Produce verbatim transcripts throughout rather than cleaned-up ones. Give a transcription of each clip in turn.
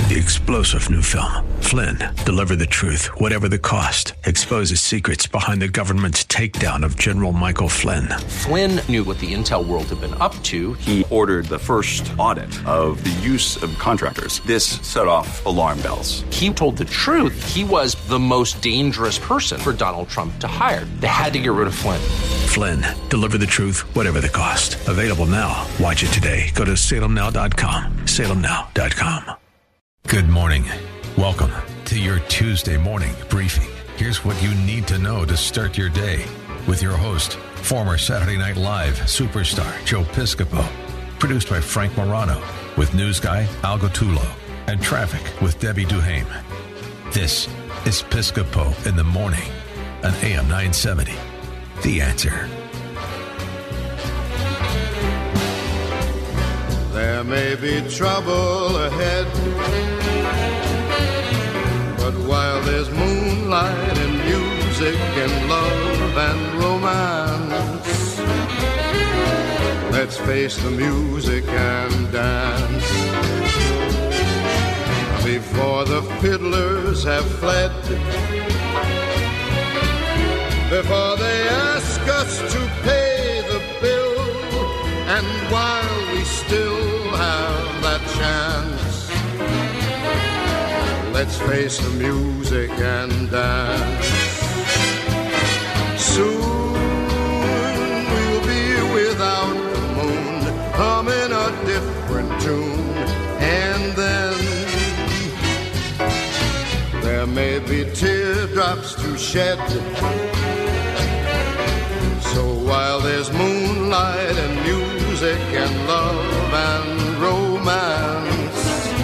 The explosive new film, Flynn, deliver the truth, whatever the cost, exposes secrets behind the government's takedown of General Michael Flynn. Flynn knew what the intel world had been up to. He ordered the first audit of the use of contractors. This set off alarm bells. He told the truth. He was the most dangerous person for Donald Trump to hire. They had to get rid of Flynn. Flynn, deliver the truth, whatever the cost. Available now. Watch it today. Go to salem now dot com. salem now dot com. Good morning. Welcome to your Tuesday morning briefing. Here's what you need to know to start your day with your host, former Saturday Night Live superstar Joe Piscopo. Produced by Frank Morano with news guy Al Gottulo and traffic with Debbie Duhame. This is Piscopo in the morning on A M nine seventy. The Answer. There may be trouble ahead, but while there's moonlight and music and love and romance, let's face the music and dance. Before the fiddlers have fled, before they ask us to pay the bill, and while we still have that chance, let's face the music and dance. Soon we'll be without the moon, humming a different tune, and then there may be teardrops to shed. So while there's moonlight and music and love and romance,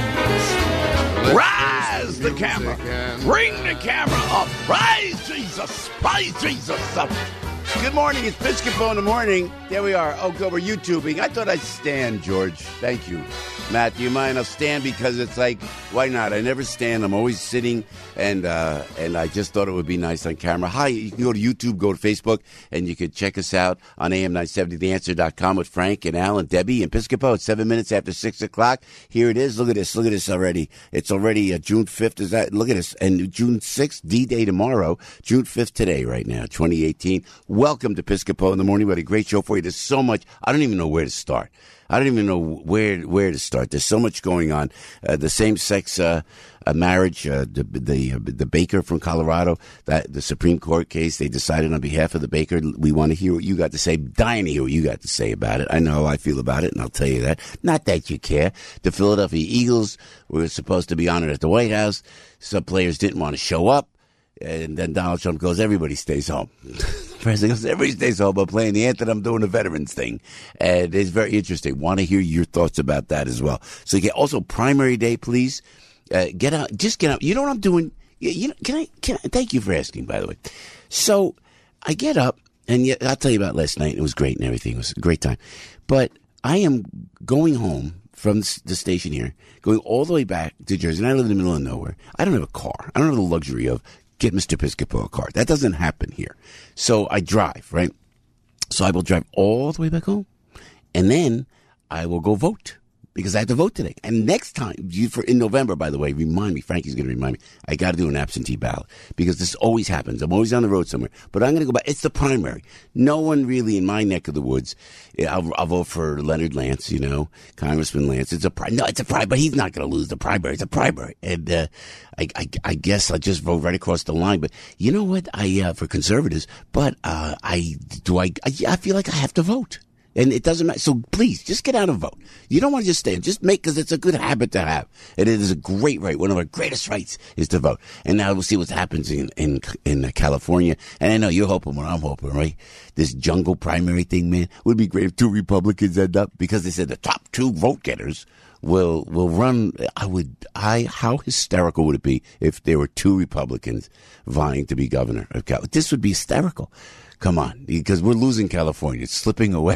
rise the camera, bring the camera up, praise Jesus, praise Jesus. Up. Good morning, it's Piscopo in the morning. There we are. Oh, good, we're YouTubing. I thought I'd stand, George. Thank you. Matt, do you mind? I'll stand because it's like, why not? I never stand. I'm always sitting, and uh, and I just thought it would be nice on camera. Hi, you can go to YouTube, go to Facebook, and you can check us out on A M nine seventy the answer dot com with Frank and Al and Debbie and Piscopo. It's seven minutes after six o'clock. Here it is. Look at this. Look at this already. It's already uh, June fifth. Is that? Look at this. And June sixth, D-Day tomorrow. June fifth today, right now, twenty eighteen. Welcome to Piscopo in the morning. We had a great show for you. There's so much. I don't even know where to start. I don't even know where where to start. There's so much going on. Uh, the same-sex uh, uh, marriage, uh, the the, uh, the Baker from Colorado, that the Supreme Court case, they decided on behalf of the Baker. We want to hear what you got to say. Dying to hear what you got to say about it. I know how I feel about it, and I'll tell you that. Not that you care. The Philadelphia Eagles were supposed to be honored at the White House. Some players didn't want to show up. And then Donald Trump goes, everybody stays home. The president goes, everybody stays home by playing the anthem, doing the veterans thing. And it's very interesting. Want to hear your thoughts about that as well. So you get also primary day, please. Uh, get out. Just get out. You know what I'm doing? You, you know, can I, can I, thank you for asking, by the way. So I get up, and yet, I'll tell you about last night. It was great and everything. It was a great time. But I am going home from the station here, going all the way back to Jersey. And I live in the middle of nowhere. I don't have a car. I don't have the luxury of get Mister Piscopo a car. That doesn't happen here. So I drive, right? So I will drive all the way back home, and then I will go vote because I have to vote today. And next time, you, for in November, by the way, remind me, Frankie's going to remind me, I got to do an absentee ballot because this always happens. I'm always on the road somewhere, but I'm going to go back. It's the primary. No one really in my neck of the woods. I'll, I'll vote for Leonard Lance, you know, Congressman Lance. It's a pri- no, it's a primary, but he's not going to lose the primary. It's a primary, and uh, I, I, I guess I'll just vote right across the line. But you know what? I uh, for conservatives, but uh, I do I, I I feel like I have to vote. And it doesn't matter. So please, just get out and vote. You don't want to just stay. Just make, because it's a good habit to have. And it is a great right. One of our greatest rights is to vote. And now we'll see what happens in, in, in California. And I know you're hoping what I'm hoping, right? This jungle primary thing, man. It would be great if two Republicans end up, because they said the top two vote getters will, will run. I would, I, how hysterical would it be if there were two Republicans vying to be governor of California? This would be hysterical. Come on, because we're losing California. It's slipping away.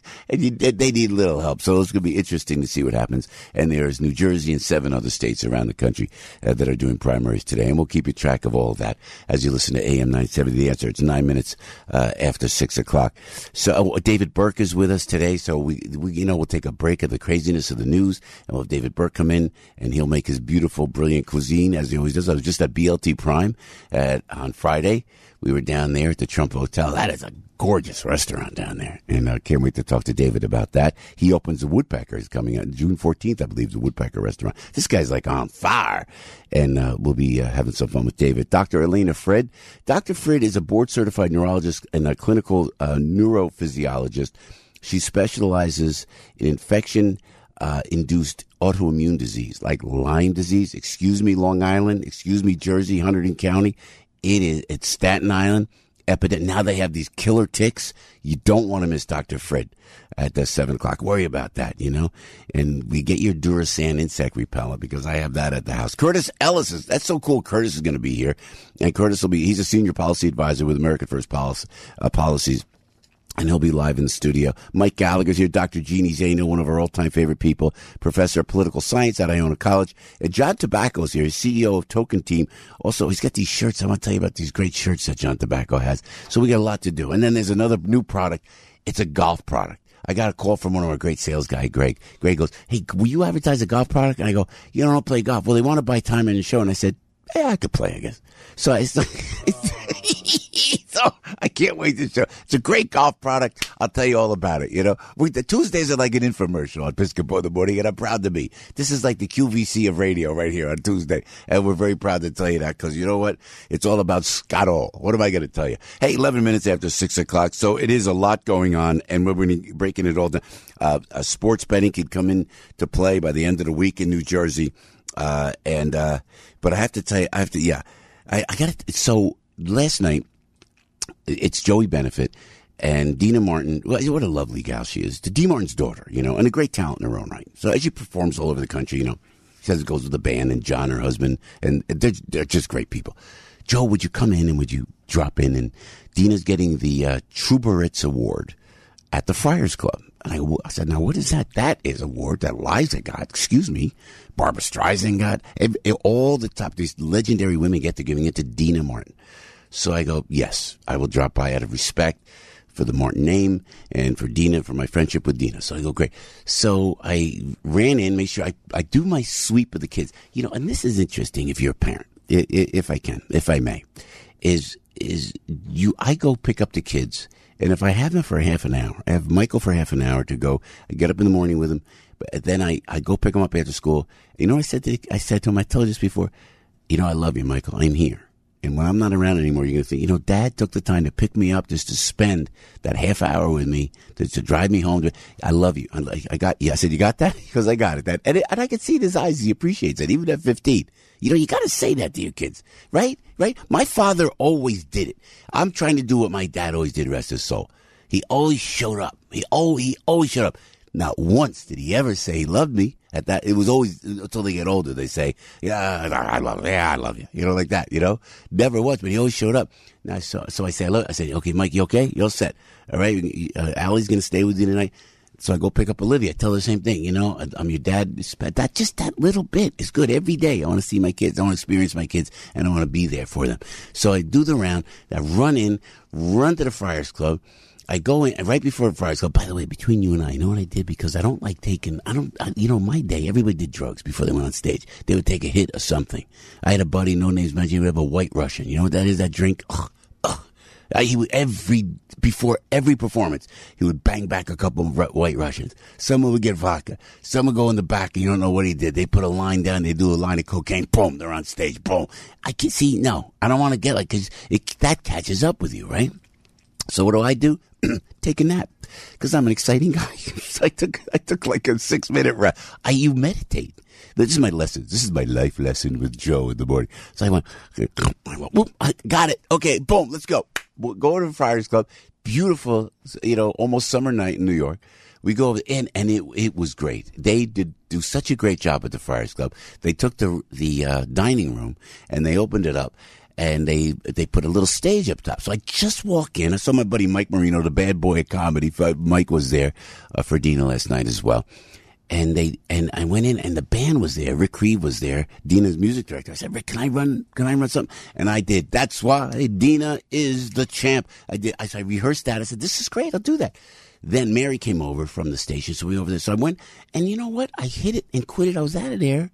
and you, they need a little help. So it's going to be interesting to see what happens. And there's New Jersey and seven other states around the country uh, that are doing primaries today. And we'll keep you track of all of that as you listen to A M nine seventy. The Answer. It's nine minutes uh, after six o'clock. So uh, David Burke is with us today. So we, we, you know, we'll take a break of the craziness of the news, and we'll have David Burke come in, and he'll make his beautiful, brilliant cuisine as he always does. I was just at B L T Prime at, on Friday. We were down there at the Trump Hotel. That is a gorgeous restaurant down there. And I uh, can't wait to talk to David about that. He opens the Woodpecker. He's coming out June fourteenth, I believe, the Woodpecker restaurant. This guy's like on fire. And uh, we'll be uh, having some fun with David. Doctor Elena Fred. Doctor Fred is a board-certified neurologist and a clinical uh, neurophysiologist. She specializes in infection uh, induced autoimmune disease like Lyme disease. Excuse me, Long Island. Excuse me, Jersey, Hunterdon County. It is, it's Staten Island epidemic. Now they have these killer ticks. You don't want to miss Doctor Fred at the seven o'clock. Worry about that, you know. And we get your Durasan insect repellent because I have that at the house. Curtis Ellis is, that's so cool. Curtis is going to be here. And Curtis will be, he's a senior policy advisor with American First Policy, uh, Policies. And he'll be live in the studio. Mike Gallagher's here. Doctor Jeannie Zaino, one of our all-time favorite people, professor of political science at Iona College. And John Tobacco's here, C E O of Token Team. Also, he's got these shirts. I want to tell you about these great shirts that John Tobacco has. So we got a lot to do. And then there's another new product. It's a golf product. I got a call from one of our great sales guy, Greg. Greg goes, hey, will you advertise a golf product? And I go, you don't play golf. Well, they want to buy time in the show. And I said, yeah, I could play, I guess. So it's, it's so I can't wait to show. It's a great golf product. I'll tell you all about it. You know, we, the Tuesdays are like an infomercial on Piscopo in the morning, and I'm proud to be. This is like the Q V C of radio right here on Tuesday, and we're very proud to tell you that because you know what? It's all about Scotto. What am I going to tell you? Hey, eleven minutes after six o'clock, so it is a lot going on, and we're breaking it all down. Uh, a sports betting could come in to play by the end of the week in New Jersey. Uh, and, uh, but I have to tell you, I have to, yeah, I, I got it. So last night, it's Joey Benefit and Dina Martin. Well, what a lovely gal she is. To Dee Martin's daughter, you know, and a great talent in her own right. So as she performs all over the country, you know, she says it goes with the band and John, her husband, and they're, they're just great people. Joe, would you come in and would you drop in? And Dina's getting the, uh, Truberitz Award at the Friars Club. And I, I said, now what is that? That is an award that Liza got. Excuse me. Barbara Streisand got. It, it, all the top, these legendary women get to giving it to Dina Martin. So I go, yes, I will drop by out of respect for the Martin name and for Dina, for my friendship with Dina. So I go, great. So I ran in, make sure I, I do my sweep of the kids. You know, and this is interesting if you're a parent, if I can, if I may, is, is you, I go pick up the kids. And if I have them for half an hour, I have Michael for half an hour to go. I get up in the morning with him, but then I, I go pick him up after school. You know what I said to, I said to him, I told you this before, you know, I love you, Michael. I'm here. And when I'm not around anymore, you're going to think, you know, Dad took the time to pick me up just to spend that half hour with me, to, to drive me home. To, I love you. I, I got, yeah, I said, you got that? Because I got it. That, and, it, and I can see in his eyes, he appreciates it, even at fifteen. You know, you got to say that to your kids, right? Right? My father always did it. I'm trying to do what my dad always did, rest his soul. He always showed up. He always, he always showed up. Not once did he ever say he loved me. At that, it was always until they get older. They say, "Yeah, I love you. Yeah, I love you." You know, like that. You know, never once, but he always showed up. Now, so, so I say, "Look," I said, "Okay, Mike, you okay? You're all set. All right, uh, Allie's gonna stay with you tonight." So I go pick up Olivia. I tell her the same thing. You know, I'm your dad. That just that little bit is good every day. I want to see my kids. I want to experience my kids, and I want to be there for them. So I do the round. I run in, run to the Friars Club. I go in right before the Friars Club. By the way, between you and I, you know what I did? Because I don't like taking, I don't, I, you know, my day, everybody did drugs before they went on stage. They would take a hit of something. I had a buddy, no names mentioned, he would have a White Russian. You know what that is, that drink? Ugh, ugh. I, he would, every, before every performance, he would bang back a couple of White Russians. Someone would get vodka. Some would go in the back and you don't know what he did. They put a line down, they do a line of cocaine, boom, they're on stage, boom. I can see, no, I don't want to get like, cause it, that catches up with you, right? So what do I do? Take a nap, because I'm an exciting guy. So I took I took like a six minute rest. I you meditate. This is my lesson. This is my life lesson with Joe in the morning. So I went, I went, whoop, I got it. Okay, boom, let's go. We'll go to the Friars Club. Beautiful, you know, almost summer night in New York. We go in, and it it was great. They did do such a great job at the Friars Club. They took the the uh, dining room and they opened it up. and they they put a little stage up top. So I just walk in. I saw my buddy Mike Marino, the bad boy at comedy. Mike was there uh, for Dina last night as well. And they and I went in, and the band was there. Rick Reeve was there, Dina's music director. I said, Rick, can I run? Can I run something? And I did. That's why Dina is the champ. I did. I, I rehearsed that. I said, this is great. I'll do that. Then Mary came over from the station, so we were over there. So I went, and you know what? I hit it and quit it. I was out of there.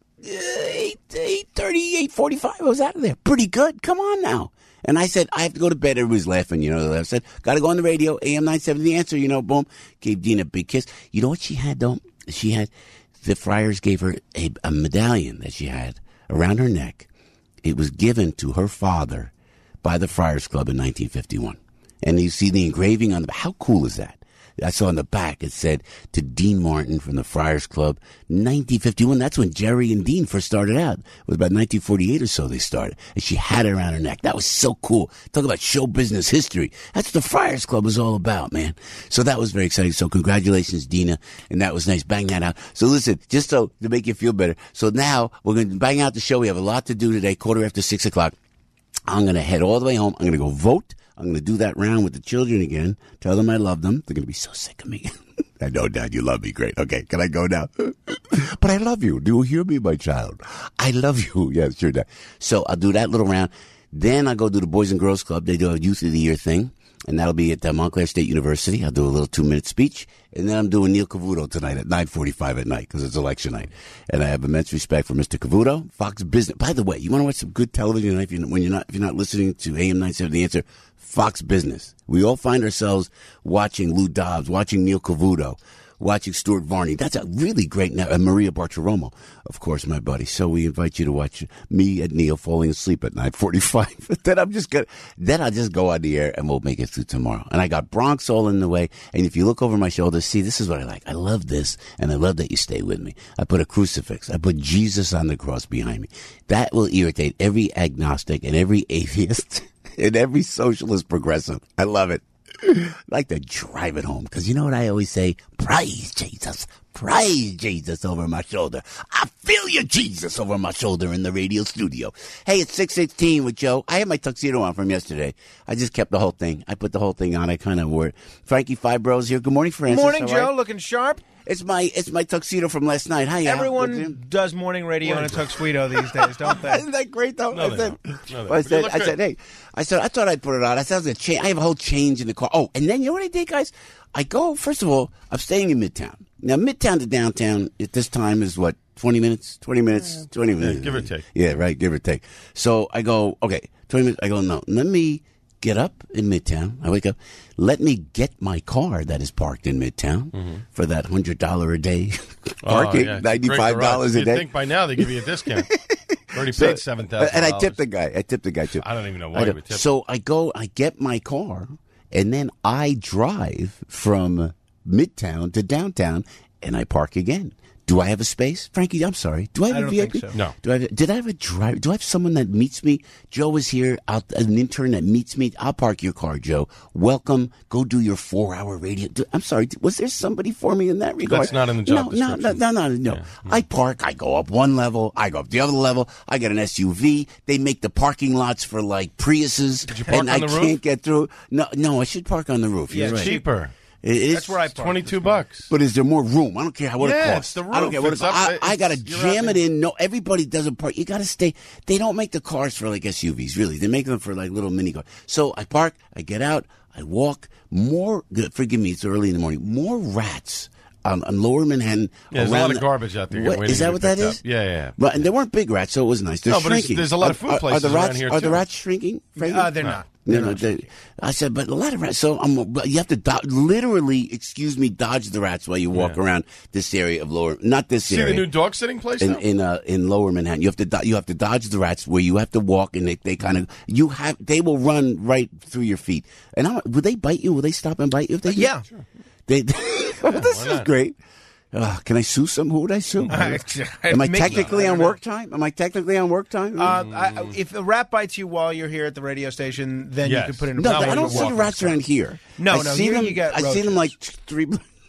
Eight, eight thirty, eight forty-five. I was out of there. Pretty good. Come on now. And I said, I have to go to bed. Everybody's laughing, you know. I said, got to go on the radio, A M nine seventy, The Answer, you know, boom. Gave Dina a big kiss. You know what she had, though? She had, the Friars gave her a, a medallion that she had around her neck. It was given to her father by the Friars Club in nineteen fifty-one. And you see the engraving on the, how cool is that? I saw on the back, it said, to Dean Martin from the Friars Club, nineteen fifty-one. That's when Jerry and Dean first started out. It was about nineteen forty-eight or so they started. And she had it around her neck. That was so cool. Talk about show business history. That's what the Friars Club was all about, man. So that was very exciting. So congratulations, Dina. And that was nice. Bang that out. So listen, just so to make you feel better. So now we're going to bang out the show. We have a lot to do today, quarter after six o'clock. I'm going to head all the way home. I'm going to go vote. I'm going to do that round with the children again. Tell them I love them. They're going to be so sick of me. I know, Dad, you love me. Great. Okay, can I go now? But I love you. Do you hear me, my child? I love you. Yeah, sure, Dad. So I'll do that little round. Then I'll go do the Boys and Girls Club. They do a Youth of the Year thing. And that'll be at uh, Montclair State University. I'll do a little two-minute speech. And then I'm doing Neil Cavuto tonight at nine forty-five at night because it's election night. And I have immense respect for Mister Cavuto, Fox Business. By the way, you want to watch some good television tonight if you're, when you're not, if you're not listening to A M nine seventy, The Answer, Fox Business. We all find ourselves watching Lou Dobbs, watching Neil Cavuto, watching Stuart Varney. That's a really great now. And Maria Bartiromo, of course, my buddy. So we invite you to watch me and Neil falling asleep at nine forty-five. Then I'm just gonna, then I'll just go on the air and we'll make it through tomorrow. And I got Bronx all in the way. And if you look over my shoulder, see, this is what I like. I love this, and I love that you stay with me. I put a crucifix. I put Jesus on the cross behind me. That will irritate every agnostic and every atheist and every socialist progressive. I love it. I like to drive it home because you know what I always say? Praise Jesus. Praise Jesus over my shoulder. I feel you, Jesus, over my shoulder in the radio studio. Hey, it's six sixteen with Joe. I had my tuxedo on from yesterday. I just kept the whole thing. I put the whole thing on. I kind of wore it. Frankie Fibro's here. Good morning, Francis. Morning, Joe. Right? Looking sharp. It's my it's my tuxedo from last night. Hi, Everyone does morning radio in a tuxedo these days, don't they? Isn't that great, though? No, I they said, don't. No, they well, I don't. said, But you I look said, good. hey, I said, I thought I'd put it on. I said, I was gonna change. I have a whole change in the car. Oh, and then you know what I did, guys? I go. First of all, I'm staying in Midtown. Now, Midtown to downtown at this time is what, twenty minutes? twenty minutes? twenty minutes. Yeah, give or take. Yeah, right. Give or take. So I go, okay, twenty minutes. I go, no, let me get up in Midtown. I wake up. Let me get my car that is parked in Midtown mm-hmm. for that one hundred dollars a day parking, oh, yeah. ninety-five dollars a You'd day. think by now they give you a discount. Already So- paid seven thousand dollars. And I tipped the guy. I tipped the guy, too. I don't even know I why you don't- would tip. So I go, I get my car, and then I drive from Midtown to downtown, and I park again. Do I have a space? Frankie, I'm sorry. Do I have I a don't V I P? think so. No. Do I have, did I have a driver? Do I have someone that meets me? Joe is here, out, an intern that meets me. I'll park your car, Joe. Welcome. Go do your four-hour radio. Do, I'm sorry. Was there somebody for me in that regard? That's not in the job no, no, no, description. no, no, no. Yeah. I park. I go up one level. I go up the other level. I get an S U V. They make the parking lots for like Priuses. Did you park and on I the roof? can't get through. No, no, I should park on the roof. Yeah, You're right. Cheaper. It is, That's where I park. Twenty-two bucks. But is there more room? I don't care what Yeah, it costs. it's the I don't roof. care what It's it costs. up- I, I got to it's- you're jam out it there. in. No, everybody doesn't park. You got to stay. They don't make the cars for like S U Vs, really. They make them for like little mini cars. So I park. I get out. I walk. More. Forgive me. It's early in the morning. More rats. Um, on Lower Manhattan. Yeah, there's a around lot of the- garbage out there. What, waiting is to that be what that picked is? up. Yeah, yeah, yeah. Right, and they weren't big rats, so it was nice. They're No, but it's- shrinking. there's a lot of food Are- are, places the around rats, here, Are the too. rats shrinking? Frankie? Uh, they're not. No, They're no. not They, I said, but a lot of rats. So I'm. You have to do, literally, excuse me, dodge the rats while you walk Yeah. around this area of Lower. Not this See area. the new dog sitting place in now? in uh, in Lower Manhattan. You have to do, you have to dodge the rats where you have to walk, and they, they kind of you have they will run right through your feet. And I, will they bite you? Will they stop and bite you? If they do? Yeah. They. well, this why is not? great. Uh, can I sue some? Who would I sue? I- Am I Mickey. technically I on don't know. work time? Am I technically on work time? Uh, I, if a rat bites you while you're here at the radio station, then Yes. you can put in a no, not I when don't you're see the walking, rats around here. No, I no, see here them, you get I see them roaches. like three.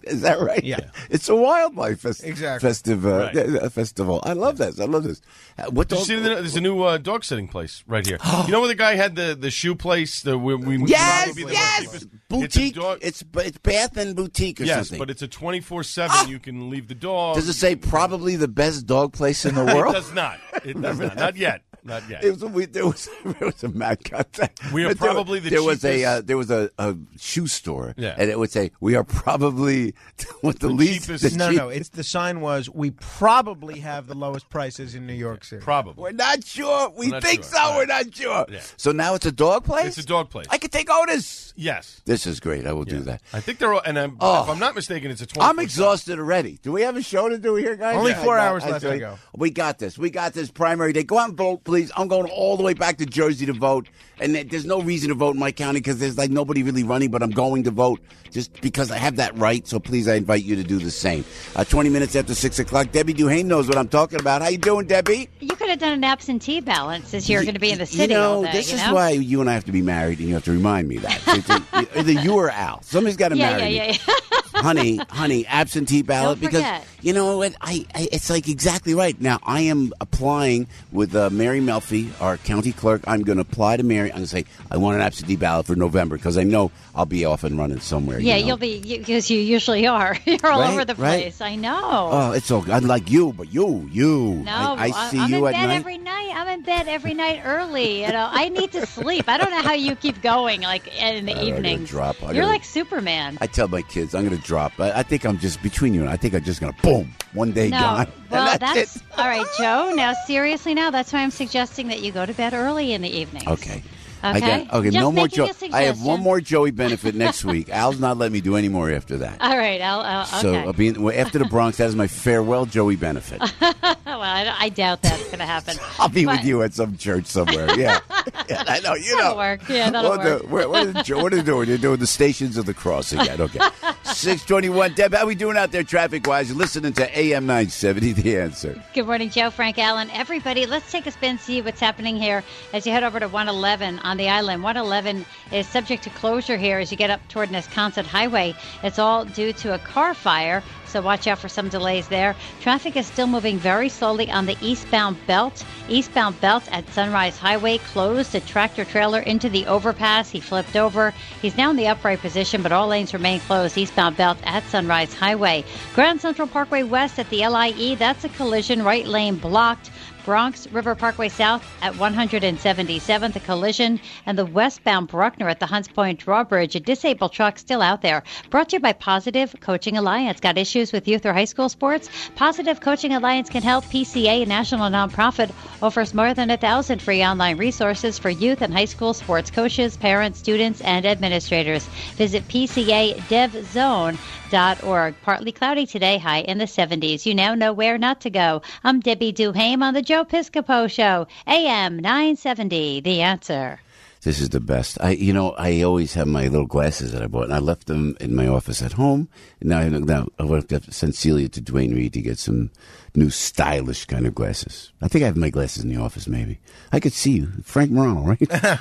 Is that right? Yeah. It's a wildlife fest- Exactly. festive, uh, Right. uh, festival. I love this. I love this. Uh, what Did you dog- see the, there's a new uh, dog sitting place right here. You know where the guy had the, the shoe place? The, we, we Yes, probably the yes. most cheapest- Boutique. It's, a dog, It's it's Bath and Boutique or yes, something. but it's a twenty-four seven. You can leave the dog. Does it say probably the best dog place in the It world? does not. It does not. Not yet. Not yet. It was, we, there was there was a mad contact. We are But there- probably the there was a cheapest- uh, there was a, a shoe store, Yeah. and it would say we are probably with the, The least. cheapest- the No, cheap- no. It's the sign was we probably have the lowest prices in New York City. Probably. We're not sure. We We're not think sure. so. Right. We're not sure. Yeah. So now it's a dog place. It's a dog place. I could take Otis. Yes. This is great. I will do that. I think they're all, and I'm, Oh. if I'm not mistaken, it's a twenty. I'm exhausted already. Do we have a show to do here, guys? Only Yeah, four I got- hours I left tell to you, go. We got this. We got this primary day. Go out and vote, please. I'm going all the way back to Jersey to vote. And th- there's no reason to vote in my county because there's like nobody really running, but I'm going to vote just because I have that right. So please, I invite you to do the same. Uh, twenty minutes after six o'clock, Debbie Duhane knows what I'm talking about. How you doing, Debbie? You could have done an absentee ballot since you're going to be in the You city know, all day. this you is know? why you and I have to be married, and you have to remind me that. It's a- either you or Al. Somebody's got to Yeah, marry yeah, me. yeah, honey, honey, absentee ballot Don't because forget. you know what? I, I it's like exactly right. Now I am applying with uh, Mary Melfi, our county clerk. I'm going to apply to Mary. I'm going to say I want an absentee ballot for November because I know I'll be off and running somewhere. Yeah, you know? you'll be because you usually are. You're all Right, over the right. place. I know. Oh, it's all unlike you, but you, you. No, I, I see I'm you in at bed night. every night. I'm in bed every night early. You know, I need to sleep. I don't know how you keep going like in the I gotta evenings. drop. I You're gotta- like Superman. I tell my kids I'm going to drop. I, I think I'm just between you and I think I'm just going to boom one day No, gone. well, and that's, that's it. all right, Joe. Now, seriously, now that's why I'm suggesting that you go to bed early in the evenings. Okay. Okay. I got, okay, Just no more making a Joey. I have one suggestion. more Joey benefit next week. Al's not letting me do any more after that. All right. I'll, uh, okay. So I'll be in, well, after the Bronx, that is my farewell Joey benefit. well, I, I doubt that's going to happen. I'll be But- with you at some church somewhere. Yeah, yeah I know. You That'll know, work. Yeah, that'll what, work. The, what, what, are the, what are they doing? They're doing the Stations of the Cross again. Okay, six twenty-one. Deb, how we doing out there, traffic wise? You're listening to A M nine seventy. The Answer. Good morning, Joe, Frank Allen. Everybody, let's take a spin, see what's happening here as you head over to one eleven on the island. one eleven is subject to closure here as you get up toward Nesconset Highway. It's all due to a car fire, so watch out for some delays there. Traffic is still moving very slowly on the eastbound belt. Eastbound belt at Sunrise Highway closed. A tractor trailer into the overpass. He flipped over. He's now in the upright position, but all lanes remain closed. Eastbound belt at Sunrise Highway. Grand Central Parkway West at the L I E. That's a collision. Right lane blocked. Bronx River Parkway South at one seventy-seventh, a collision, and the westbound Bruckner at the Hunts Point Drawbridge, a disabled truck still out there. Brought to you by Positive Coaching Alliance. Got issues with youth or high school sports? Positive Coaching Alliance can help. P C A, a national nonprofit, offers more than a thousand free online resources for youth and high school sports coaches, parents, students, and administrators. Visit P C A Dev Zone dot org. Partly cloudy today, high in the seventies. You now know where not to go. I'm Debbie Duhame on the Joe Piscopo Show, A M nine seventy, The Answer. This is the best. I, you know, I always have my little glasses that I bought, and I left them in my office at home. And now, I- now I want to send Celia to Dwayne Reed to get some new stylish kind of glasses. I think I have my glasses in the office. Maybe I could see you, Frank Morano, right?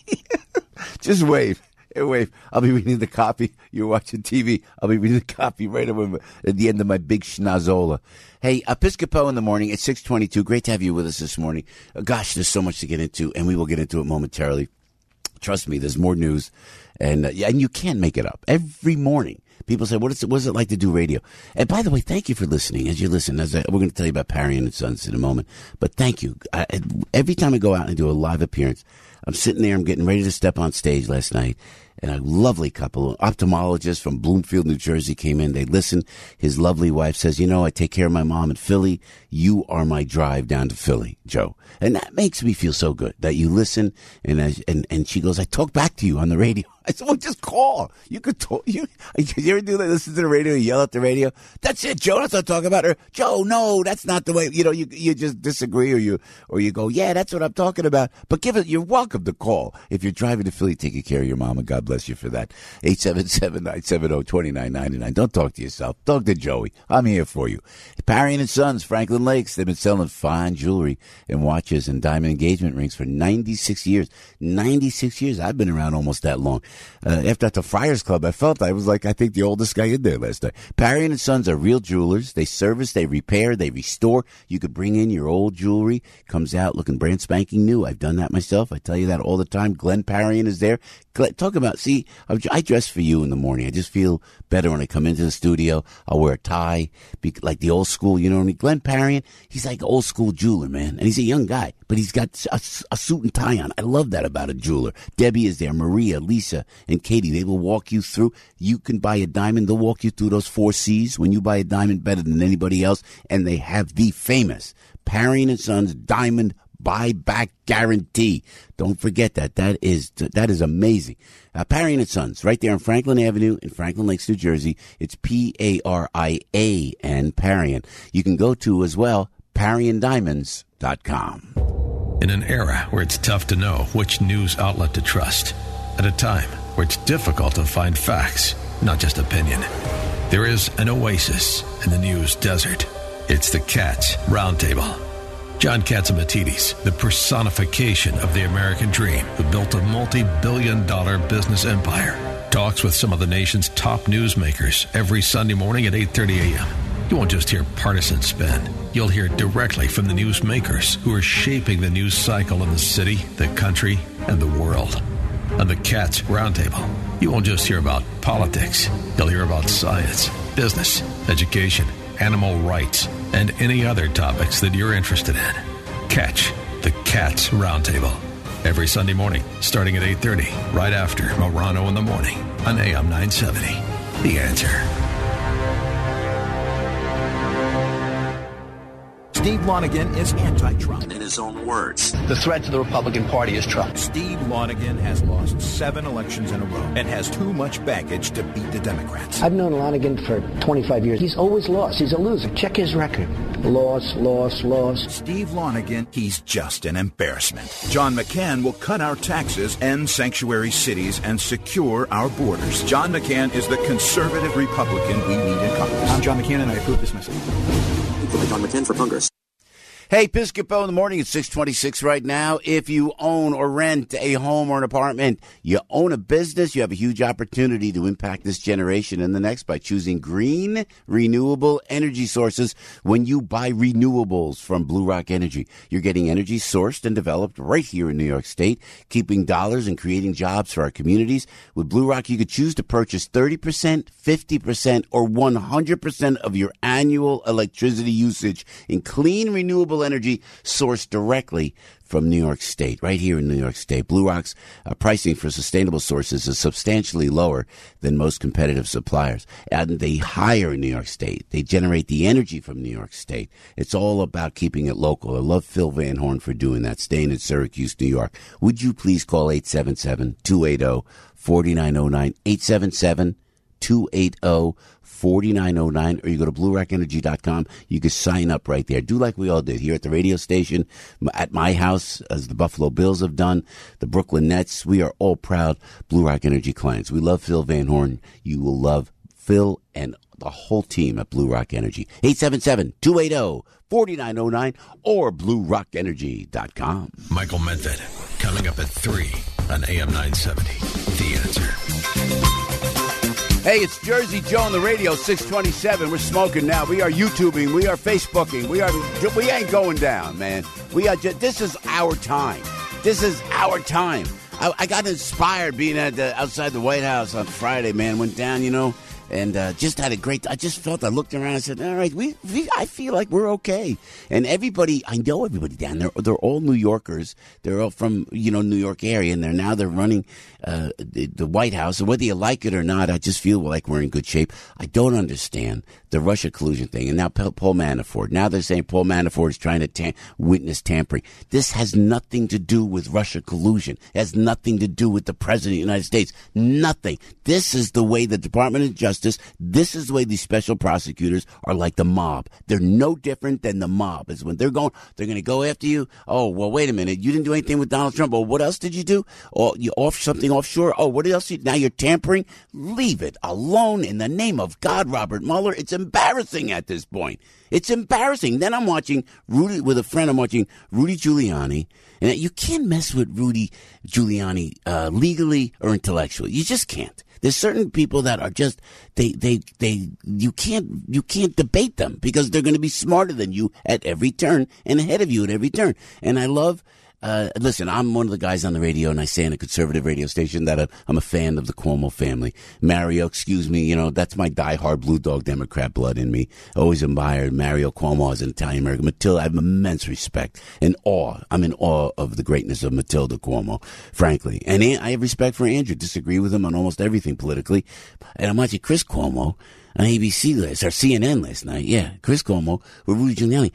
Just wave. Hey, wave. I'll be reading the copy. You're watching T V. I'll be reading the copy right over at the end of my big schnozola. Hey, Episcopo in the morning at six twenty-two. Great to have you with us this morning. Uh, gosh, there's so much to get into, and we will get into it momentarily. Trust me, there's more news, and uh, yeah, and you can't make it up. Every morning, people say, what is, it, what is it like to do radio? And by the way, thank you for listening. As you listen, as I, we're going to tell you about Parian and Sons in a moment, but thank you. I, every time I go out and do a live appearance, I'm sitting there, I'm getting ready to step on stage last night, and a lovely couple, an ophthalmologist from Bloomfield, New Jersey, came in. They listened. His lovely wife says, you know, I take care of my mom in Philly. You are my drive down to Philly, Joe. And that makes me feel so good that you listen. And as, and, and she goes, I talk back to you on the radio. I said, well, just call. You could talk. You, you ever do that? Listen to the radio, you yell at the radio. That's it, Joe. That's what I'm talking about. Or, Joe, no, that's not the way. You know, you you just disagree, or you or you go, yeah, that's what I'm talking about. But give it. You're welcome to call if you're driving to Philly, taking care of your mom, and God bless. bless you for that. eight seven seven, nine seven zero, two nine nine nine. Don't talk to yourself. Talk to Joey. I'm here for you. Parian and Sons, Franklin Lakes. They've been selling fine jewelry and watches and diamond engagement rings for ninety-six years. ninety-six years. I've been around almost that long. Uh, after at the Friars Club, I felt I was like, I think the oldest guy in there last night. Parian and Sons are real jewelers. They service, they repair, they restore. You could bring in your old jewelry. Comes out looking brand spanking new. I've done that myself. I tell you that all the time. Glenn Parian is there. Talk about, see, I dress for you in the morning. I just feel better when I come into the studio. I'll wear a tie, like the old school, you know what I mean? Glenn Parian, he's like an old school jeweler, man. And he's a young guy, but he's got a, a suit and tie on. I love that about a jeweler. Debbie is there, Maria, Lisa, and Katie. They will walk you through. You can buy a diamond. They'll walk you through those four C's. When you buy a diamond better than anybody else, and they have the famous Parian and Sons Diamond Buyback Guarantee. Don't forget that. That is that is amazing. Uh, Parian and Sons, right there on Franklin Avenue in Franklin Lakes, New Jersey. It's P A R I A N, Parian. You can go to as well, Parian Diamonds dot com. In an era where it's tough to know which news outlet to trust, at a time where it's difficult to find facts, not just opinion, there is an oasis in the news desert. It's the Cats Roundtable. John Catsimatidis, the personification of the American dream, who built a multi-billion dollar business empire, talks with some of the nation's top newsmakers every Sunday morning at eight thirty a.m. You won't just hear partisan spin. You'll hear directly from the newsmakers who are shaping the news cycle in the city, the country, and the world. On the Cats Roundtable, you won't just hear about politics. You'll hear about science, business, education, animal rights, and any other topics that you're interested in. Catch the Cats Roundtable every Sunday morning, starting at eight thirty, right after Morano in the Morning on A M nine seventy. The Answer. Steve Lonergan is anti-Trump. In his own words, the threat to the Republican Party is Trump. Steve Lonergan has lost seven elections in a row and has too much baggage to beat the Democrats. I've known Lonergan for twenty-five years. He's always lost. He's a loser. Check his record. Loss, loss, loss. Steve Lonergan, he's just an embarrassment. John McCain will cut our taxes, end sanctuary cities, and secure our borders. John McCain is the conservative Republican we need in Congress. I'm John McCain, and I approve this message. John McCain for Congress. Hey, Piscopo in the Morning. It's six twenty-six right now. If you own or rent a home or an apartment, you own a business, you have a huge opportunity to impact this generation and the next by choosing green, renewable energy sources when you buy renewables from Blue Rock Energy. You're getting energy sourced and developed right here in New York State, keeping dollars and creating jobs for our communities. With Blue Rock, you could choose to purchase thirty percent, fifty percent, or one hundred percent of your annual electricity usage in clean, renewable energy sourced directly from New York State, right here in New York State. Blue Rock's uh, pricing for sustainable sources is substantially lower than most competitive suppliers. And they hire in New York State. They generate the energy from New York State. It's all about keeping it local. I love Phil Van Horn for doing that, staying in Syracuse, New York. Would you please call eight seven seven, two eight zero, four nine zero nine, eight seven seven, two eight zero, four nine zero nine, or you go to blue rock energy dot com. You can sign up right there. Do like we all did here at the radio station, at my house, as the Buffalo Bills have done, the Brooklyn Nets. We are all proud Blue Rock Energy clients. We love Phil Van Horn. You will love Phil and the whole team at Blue Rock Energy. eight seven seven, two eight zero, four nine zero nine or blue rock energy dot com. Michael Medved, coming up at three on A M nine seventy. The Answer. Hey, it's Jersey Joe on the radio, six twenty-seven. We're smoking now. We are YouTubing. We are Facebooking. We are. We ain't going down, man. We are. Just, this is our time. This is our time. I, I got inspired being at the, outside the White House on Friday, man. Went down, you know, and uh, just had a great. I just felt. I looked around and said, "All right, we, we. I feel like we're okay." And everybody, I know everybody down there. They're all New Yorkers. They're all from you know New York area, and they're now they're running uh, the, the White House. And whether you like it or not, I just feel like we're in good shape. I don't understand the Russia collusion thing, and now Paul Manafort. Now they're saying Paul Manafort is trying to tam- witness tampering. This has nothing to do with Russia collusion. It has nothing to do with the President of the United States. Nothing. This is the way the Department of Justice justice. This is the way these special prosecutors are like the mob. They're no different than the mob. Is when they're going, they're going to go after you. Oh, well, wait a minute. You didn't do anything with Donald Trump. Well, what else did you do? Or you off something offshore? Oh, what else? You, now you're tampering? Leave it alone in the name of God, Robert Mueller. It's embarrassing at this point. It's embarrassing. Then I'm watching Rudy with a friend. I'm watching Rudy Giuliani. And you can't mess with Rudy Giuliani uh, legally or intellectually. You just can't. There's certain people that are just they they they you can't you can't debate them because they're going to be smarter than you at every turn and ahead of you at every turn. And I love. Uh, listen, I'm one of the guys on the radio, and I say in a conservative radio station that I'm a fan of the Cuomo family. Mario, excuse me, you know, that's my diehard Blue Dog Democrat blood in me. Always admired Mario Cuomo as an Italian-American. Matilda, I have immense respect and awe. I'm in awe of the greatness of Matilda Cuomo, frankly. And I have respect for Andrew. Disagree with him on almost everything politically. And I'm watching Chris Cuomo on A B C last, or C N N last night. Yeah, Chris Cuomo with Rudy Giuliani.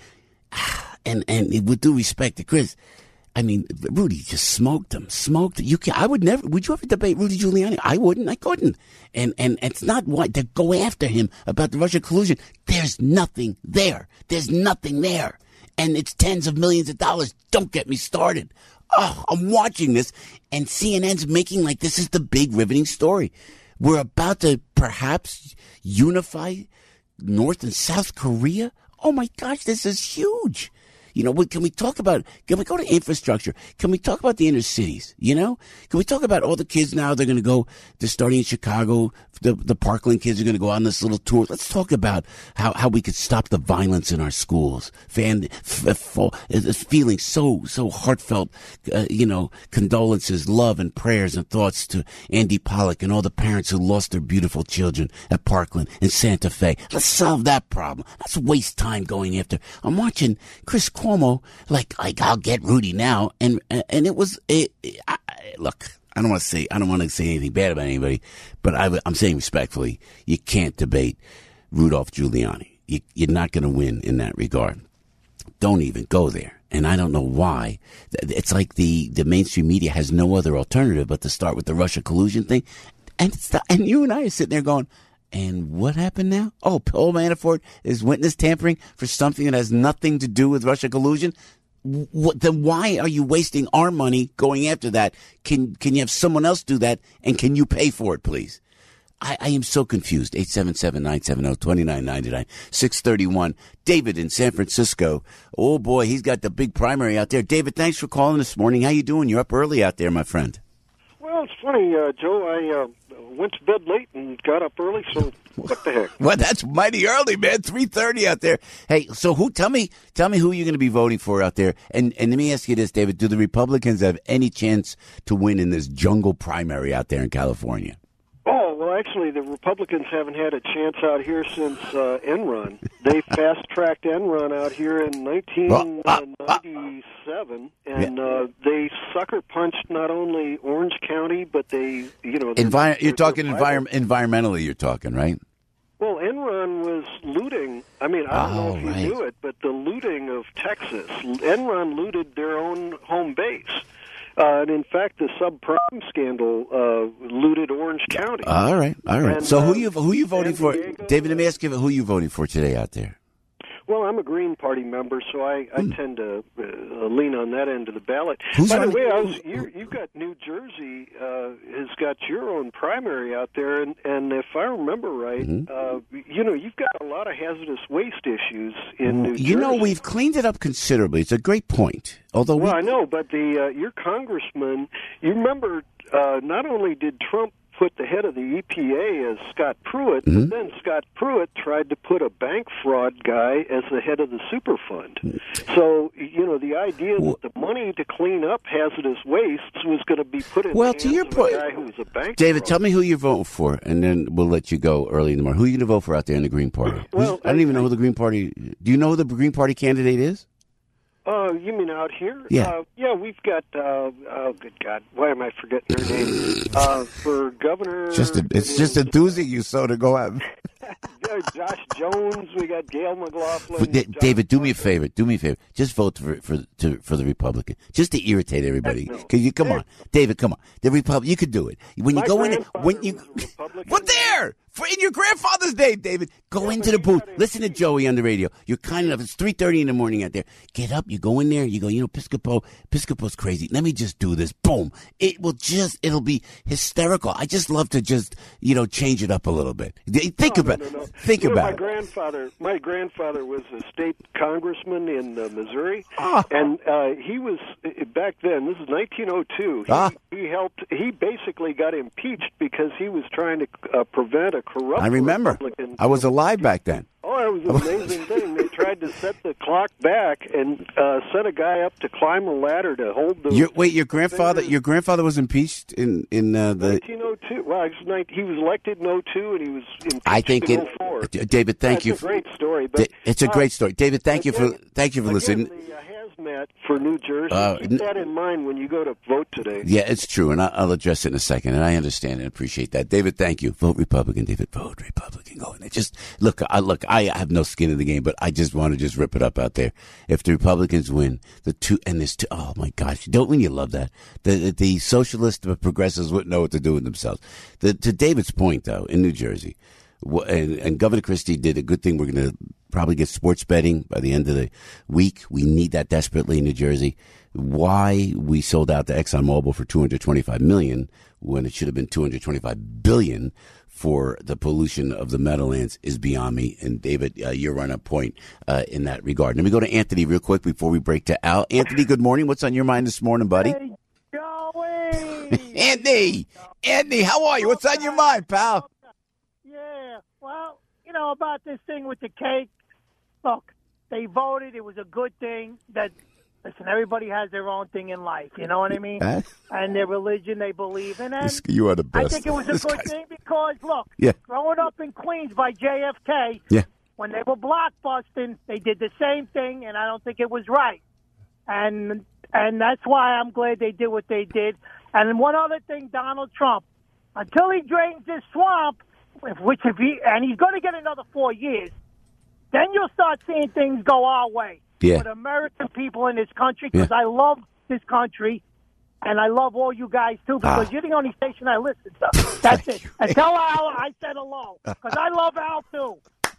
And, and with due respect to Chris, I mean, Rudy just smoked him, smoked. You can I would never. Would you ever debate Rudy Giuliani? I wouldn't. I couldn't. And and it's not why to go after him about the Russia collusion. There's nothing there. There's nothing there, and it's tens of millions of dollars. Don't get me started. Oh, I'm watching this, and C N N's making like this is the big riveting story. We're about to perhaps unify North and South Korea. Oh my gosh, this is huge. You know, can we talk about, can we go to infrastructure? Can we talk about the inner cities? You know, can we talk about all the kids now? They're going to go, they're starting in Chicago. The, the Parkland kids are going to go on this little tour. Let's talk about how, how we could stop the violence in our schools. Fan, f- f- feeling so, so heartfelt, uh, you know, condolences, love and prayers and thoughts to Andy Pollock and all the parents who lost their beautiful children at Parkland and Santa Fe. Let's solve that problem. Let's waste time going after. I'm watching Chris Cuomo, like, like I'll get Rudy now, and and it was it, it, I, look. I don't want to say I don't want to say anything bad about anybody, but I, I'm saying respectfully, you can't debate Rudolph Giuliani. You, you're not going to win in that regard. Don't even go there. And I don't know why. It's like the, the mainstream media has no other alternative but to start with the Russia collusion thing, and it's the, and you and I are sitting there going, and what happened now? Oh, Paul Manafort is witness tampering for something that has nothing to do with Russia collusion. What, then why are you wasting our money going after that? Can can you have someone else do that? And can you pay for it, please? I, I am so confused. eight seven seven, nine seven zero, two nine nine nine, six thirty-one. David in San Francisco. Oh, boy, he's got the big primary out there. David, thanks for calling this morning. How you doing? You're up early out there, my friend. Well, it's funny, uh, Joe. I uh, went to bed late and got up early, so what the heck? Well, that's mighty early, man. three thirty out there. Hey, so who? Tell me, tell me who you're going to be voting for out there. And and let me ask you this, David: do the Republicans have any chance to win in this jungle primary out there in California? Oh, well, actually, the Republicans haven't had a chance out here since uh, Enron. They fast-tracked Enron out here in nineteen ninety-seven, and uh, they sucker-punched not only Orange County, but they, you know... Envi- you're talking envir- environmentally, you're talking, right? Well, Enron was looting. I mean, I don't oh, know if you right. knew it, but the looting of Texas. Enron looted their own home base. Uh, and in fact, the subprime scandal uh, looted Orange County. All right, all right. And, so who uh, you who you voting for, David? Let me ask you who you voting for today out there. Well, I'm a Green Party member, so I, I hmm. tend to uh, lean on that end of the ballot. Who's By the running? way, I was, you, you've got New Jersey uh, has got your own primary out there, and, and if I remember right, mm-hmm. uh, you know, you've got a lot of hazardous waste issues in New Jersey. You know, we've cleaned it up considerably. It's a great point. Although, well, we... I know, but the uh, your congressman, you remember, uh, not only did Trump put the head of the E P A as Scott Pruitt, mm-hmm. but then Scott Pruitt tried to put a bank fraud guy as the head of the Superfund. So, you know, the idea that the money to clean up hazardous wastes was going to be put in well, the to hands your of point, a guy who was a bank David, fraud. tell me who you're voting for, and then we'll let you go early in the morning. Who are you going to vote for out there in the Green Party? Well, I don't even know who the Green Party... Do you know who the Green Party candidate is? Uh, you mean out here? Yeah. Uh, yeah, we've got, uh, oh, good God, why am I forgetting her name? Uh, for governor... Just a, it's just enthusing you so to go out. Josh Jones, we got Gail McLaughlin. D- David, do me a favor. Do me a favor. Just vote for for to, for the Republican, just to irritate everybody. No. Cause you come on, David, come on. The Republic, you could do it when you My go in. When you Republican. what there For in your grandfather's day, David, go yeah, into the booth. Listen to Joey on the radio. You're kind enough. It's three thirty in the morning out there. Get up. You go in there. You go, you know, Piscopo, Piscopo's crazy. Let me just do this. Boom. It will just, it'll be hysterical. I just love to just, you know, change it up a little bit. Think no, about no, no, no. Think you know, about my it. Grandfather, my grandfather was a state congressman in uh, Missouri. Ah. And uh, he was, back then, this is nineteen oh two, he, Ah. he helped, he basically got impeached because he was trying to uh, prevent a corrupt I remember. Republican. I was alive back then. Oh, it was an amazing thing. They tried to set the clock back and uh, sent a guy up to climb a ladder to hold the... Your, wait, your grandfather Your grandfather was impeached in, in uh, the... nineteen oh two. Well, he was elected in oh two, and he was impeached I think in it, oh four. David, thank That's you. It's a great story. But, it's a uh, great story. David, thank you for again, thank you for again, listening. The, uh, hazmat for New Jersey, Uh, keep that in mind when you go to vote today. Yeah, it's true, and I- I'll address it in a second, and I understand and appreciate that. David, thank you. Vote Republican, David. Vote Republican. Go in there. Just look. I look. I have no skin in the game, but I just want to just rip it up out there. If the Republicans win, the two and there's two. Oh my gosh! Don't when you love that the the socialists, the progressives wouldn't know what to do with themselves. The, to David's point, though, in New Jersey, and, and Governor Christie did a good thing. We're going to probably get sports betting by the end of the week. We need that desperately in New Jersey. Why we sold out to ExxonMobil for two hundred twenty-five million dollars when it should have been two hundred twenty-five billion dollars for the pollution of the Meadowlands is beyond me. And David, uh, you're on a point uh, in that regard. Let me go to Anthony real quick before we break to Al. Anthony, good morning. What's on your mind this morning, buddy? Hey, Joey. Anthony, Anthony, how are you? What's on your mind, pal? Yeah, well, you know, about this thing with the cake. Look, they voted. It was a good thing that, listen, everybody has their own thing in life. You know what I mean? Huh? And their religion they believe in. And This- you are the best. I think it was a This good guy's- thing because, look, Yeah. growing up in Queens by J F K, Yeah. when they were blockbusting, they did the same thing, and I don't think it was right. And and that's why I'm glad they did what they did. And one other thing, Donald Trump, until he drains this swamp, if- which if he and he's going to get another four years, then you'll start seeing things go our way. Yeah. For the American people in this country, because Yeah. I love this country, and I love all you guys, too, because Ah. you're the only station I listen to. That's it. And tell Al I said hello, because I love Al, too.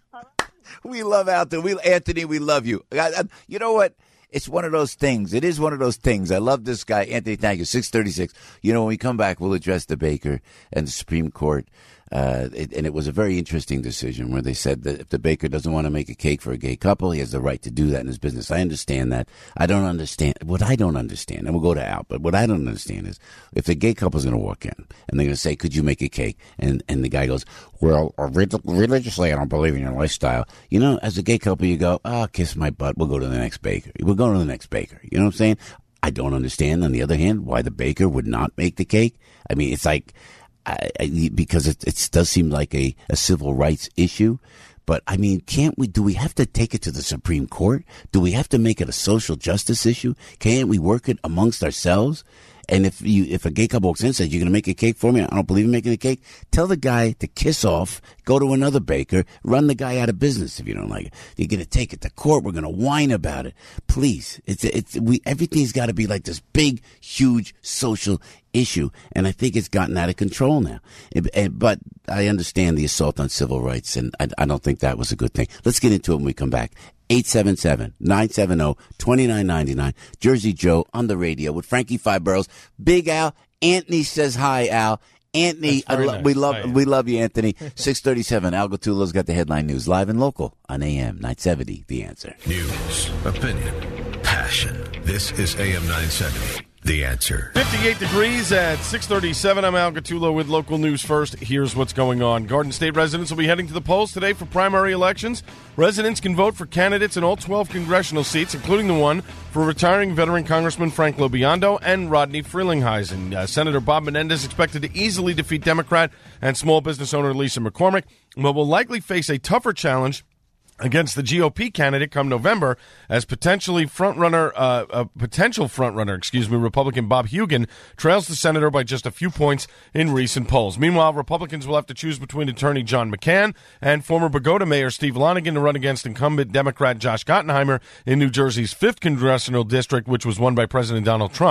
We love Al, too. We, Anthony, we love you. I, I, you know what? It's one of those things. It is one of those things. I love this guy. Anthony, thank you. six thirty-six. You know, when we come back, we'll address the Baker and the Supreme Court. Uh, it, and it was a very interesting decision where they said that if the baker doesn't want to make a cake for a gay couple, he has the right to do that in his business. I understand that. I don't understand. What I don't understand, and we'll go to Al, but what I don't understand is if the gay couple's going to walk in and they're going to say, could you make a cake? And and the guy goes, well, religiously, I don't believe in your lifestyle. You know, as a gay couple, you go, oh, kiss my butt. We'll go to the next baker. We'll go to the next baker. You know what I'm saying? I don't understand, on the other hand, why the baker would not make the cake. I mean, it's like, I, I, because it, it does seem like a, a civil rights issue. But, I mean, can't we, do we have to take it to the Supreme Court? Do we have to make it a social justice issue? Can't we work it amongst ourselves? And if you, if a gay couple walks in and says, you're going to make a cake for me, I don't believe in making a cake, tell the guy to kiss off, go to another baker, run the guy out of business if you don't like it. You're going to take it to court. We're going to whine about it. Please. It's, it's, we, everything's got to be like this big, huge social issue. And I think it's gotten out of control now. And, and, but I understand the assault on civil rights, and I, I don't think that was a good thing. Let's get into it when we come back. eight seven seven, nine seven zero, two nine nine nine. Jersey Joe on the radio with Frankie Five Boroughs. Big Al. Anthony says hi, Al. Anthony, I lo- nice. we love Hi, we love you, Anthony. six thirty-seven. Al Gattulo's got the headline news live and local on A M nine seventy. The Answer. News, opinion, passion. This is A M nine seventy. The Answer. fifty-eight degrees at six thirty-seven. I'm Al Gattulo with local news first. Here's what's going on. Garden State residents will be heading to the polls today for primary elections. Residents can vote for candidates in all twelve congressional seats, including the one for retiring veteran Congressman Frank LoBiondo and Rodney Frelinghuysen. Uh, Senator Bob Menendez expected to easily defeat Democrat and small business owner Lisa McCormick, but will likely face a tougher challenge against the G O P candidate come November, as potentially frontrunner, uh, uh, potential frontrunner, excuse me, Republican Bob Hugin trails the senator by just a few points in recent polls. Meanwhile, Republicans will have to choose between attorney John McCann and former Bogota Mayor Steve Lonigan to run against incumbent Democrat Josh Gottheimer in New Jersey's fifth congressional district, which was won by President Donald Trump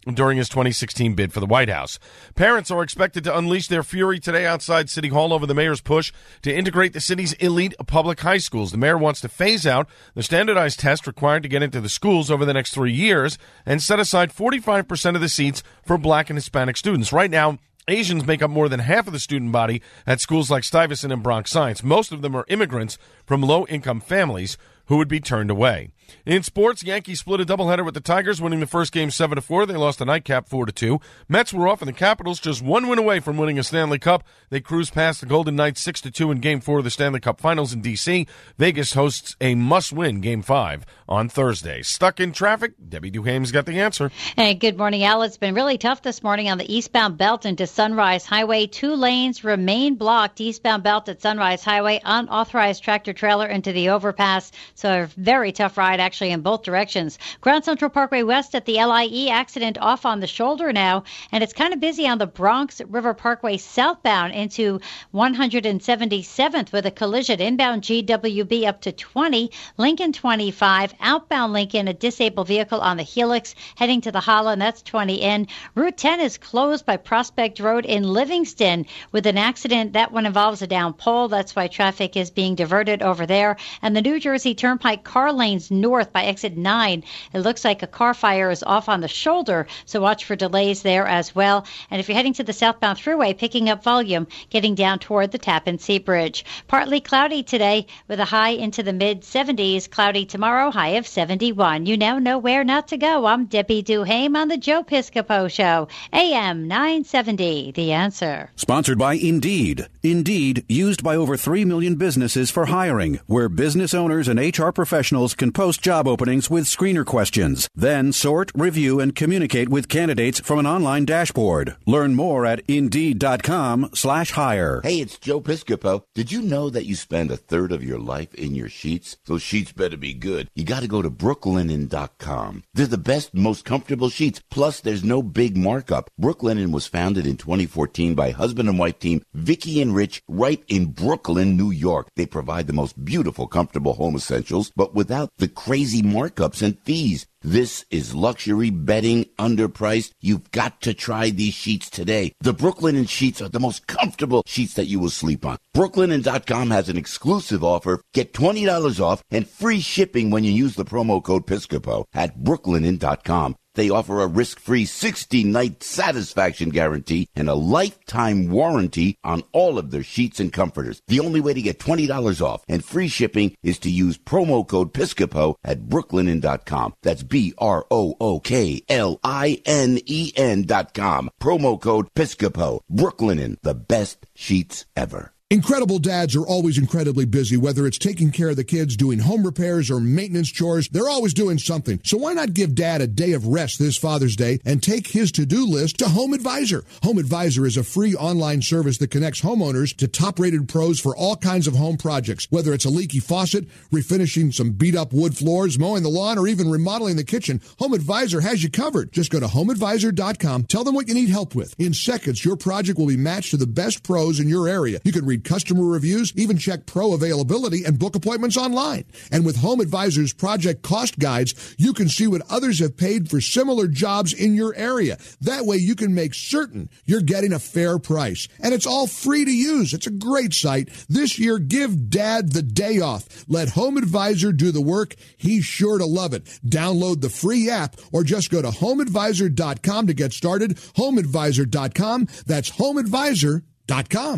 during his twenty sixteen bid for the White House. Parents are expected to unleash their fury today outside City Hall over the mayor's push to integrate the city's elite public high schools. The mayor wants to phase out the standardized test required to get into the schools over the next three years and set aside forty-five percent of the seats for black and Hispanic students. Right now, Asians make up more than half of the student body at schools like Stuyvesant and Bronx Science. Most of them are immigrants from low-income families who would be turned away. In sports, Yankees split a doubleheader with the Tigers, winning the first game seven to four. They lost the nightcap four to two. Mets were off, and the Capitals just one win away from winning a Stanley Cup. They cruised past the Golden Knights six to two in Game four of the Stanley Cup Finals in D C. Vegas hosts a must-win Game five on Thursday. Stuck in traffic? Debbie Duhame's got the answer. Hey, good morning, Al. It's been really tough this morning on the eastbound belt into Sunrise Highway. Two lanes remain blocked. Eastbound belt at Sunrise Highway, unauthorized tractor-trailer into the overpass. So a very tough ride, actually, in both directions. Grand Central Parkway West at the L I E, accident off on the shoulder now, and it's kind of busy on the Bronx River Parkway southbound into one hundred seventy-seventh with a collision. Inbound G W B up to twenty, Lincoln twenty-five, outbound Lincoln, a disabled vehicle on the Helix heading to the Hollow, and that's twenty in. Route ten is closed by Prospect Road in Livingston with an accident. That one involves a down pole. That's why traffic is being diverted over there. And the New Jersey Turnpike car lanes north by exit nine. It looks like a car fire is off on the shoulder, so watch for delays there as well. And if you're heading to the southbound thruway, picking up volume, getting down toward the Tappan Zee Bridge. Partly cloudy today with a high into the mid seventies. Cloudy tomorrow, high of seventy-one. You now know where not to go. I'm Debbie Duhame on the Joe Piscopo Show. A M nine seventy, The Answer. Sponsored by Indeed. Indeed, used by over three million businesses for hiring, where business owners and H R professionals can post job openings with screener questions. Then sort, review, and communicate with candidates from an online dashboard. Learn more at Indeed.com slash hire. Hey, it's Joe Piscopo. Did you know that you spend a third of your life in your sheets? Those sheets better be good. You got to go to Brooklinen dot com. They're the best, most comfortable sheets. Plus, there's no big markup. Brooklinen was founded in twenty fourteen by husband and wife team Vicky and Rich right in Brooklyn, New York. They provide the most beautiful, comfortable home essentials, but without the crazy markups and fees. This is luxury bedding, underpriced. You've got to try these sheets today. The Brooklinen sheets are the most comfortable sheets that you will sleep on. Brooklinen dot com has an exclusive offer. Get twenty dollars off and free shipping when you use the promo code Piscopo at Brooklinen dot com. They offer a risk-free sixty-night satisfaction guarantee and a lifetime warranty on all of their sheets and comforters. The only way to get twenty dollars off and free shipping is to use promo code Piscopo at Brooklinen dot com. That's B R O O K L I N E N dot com. Promo code Piscopo. Brooklinen, the best sheets ever. Incredible dads are always incredibly busy, whether it's taking care of the kids, doing home repairs, or maintenance chores. They're always doing something. So why not give Dad a day of rest this Father's Day and take his to-do list to Home Advisor? Home Advisor is a free online service that connects homeowners to top-rated pros for all kinds of home projects, whether it's a leaky faucet, refinishing some beat-up wood floors, mowing the lawn, or even remodeling the kitchen. Home Advisor has you covered. Just go to Home Advisor dot com. Tell them what you need help with. In seconds, your project will be matched to the best pros in your area. You can read customer reviews, even check pro availability, and book appointments online. And with Home Advisor's project cost guides, you can see what others have paid for similar jobs in your area. That way you can make certain you're getting a fair price. And it's all free to use. It's a great site. This year, give Dad the day off. Let Home Advisor do the work. He's sure to love it. Download the free app or just go to Home Advisor dot com to get started. Home Advisor dot com. That's Home Advisor dot com.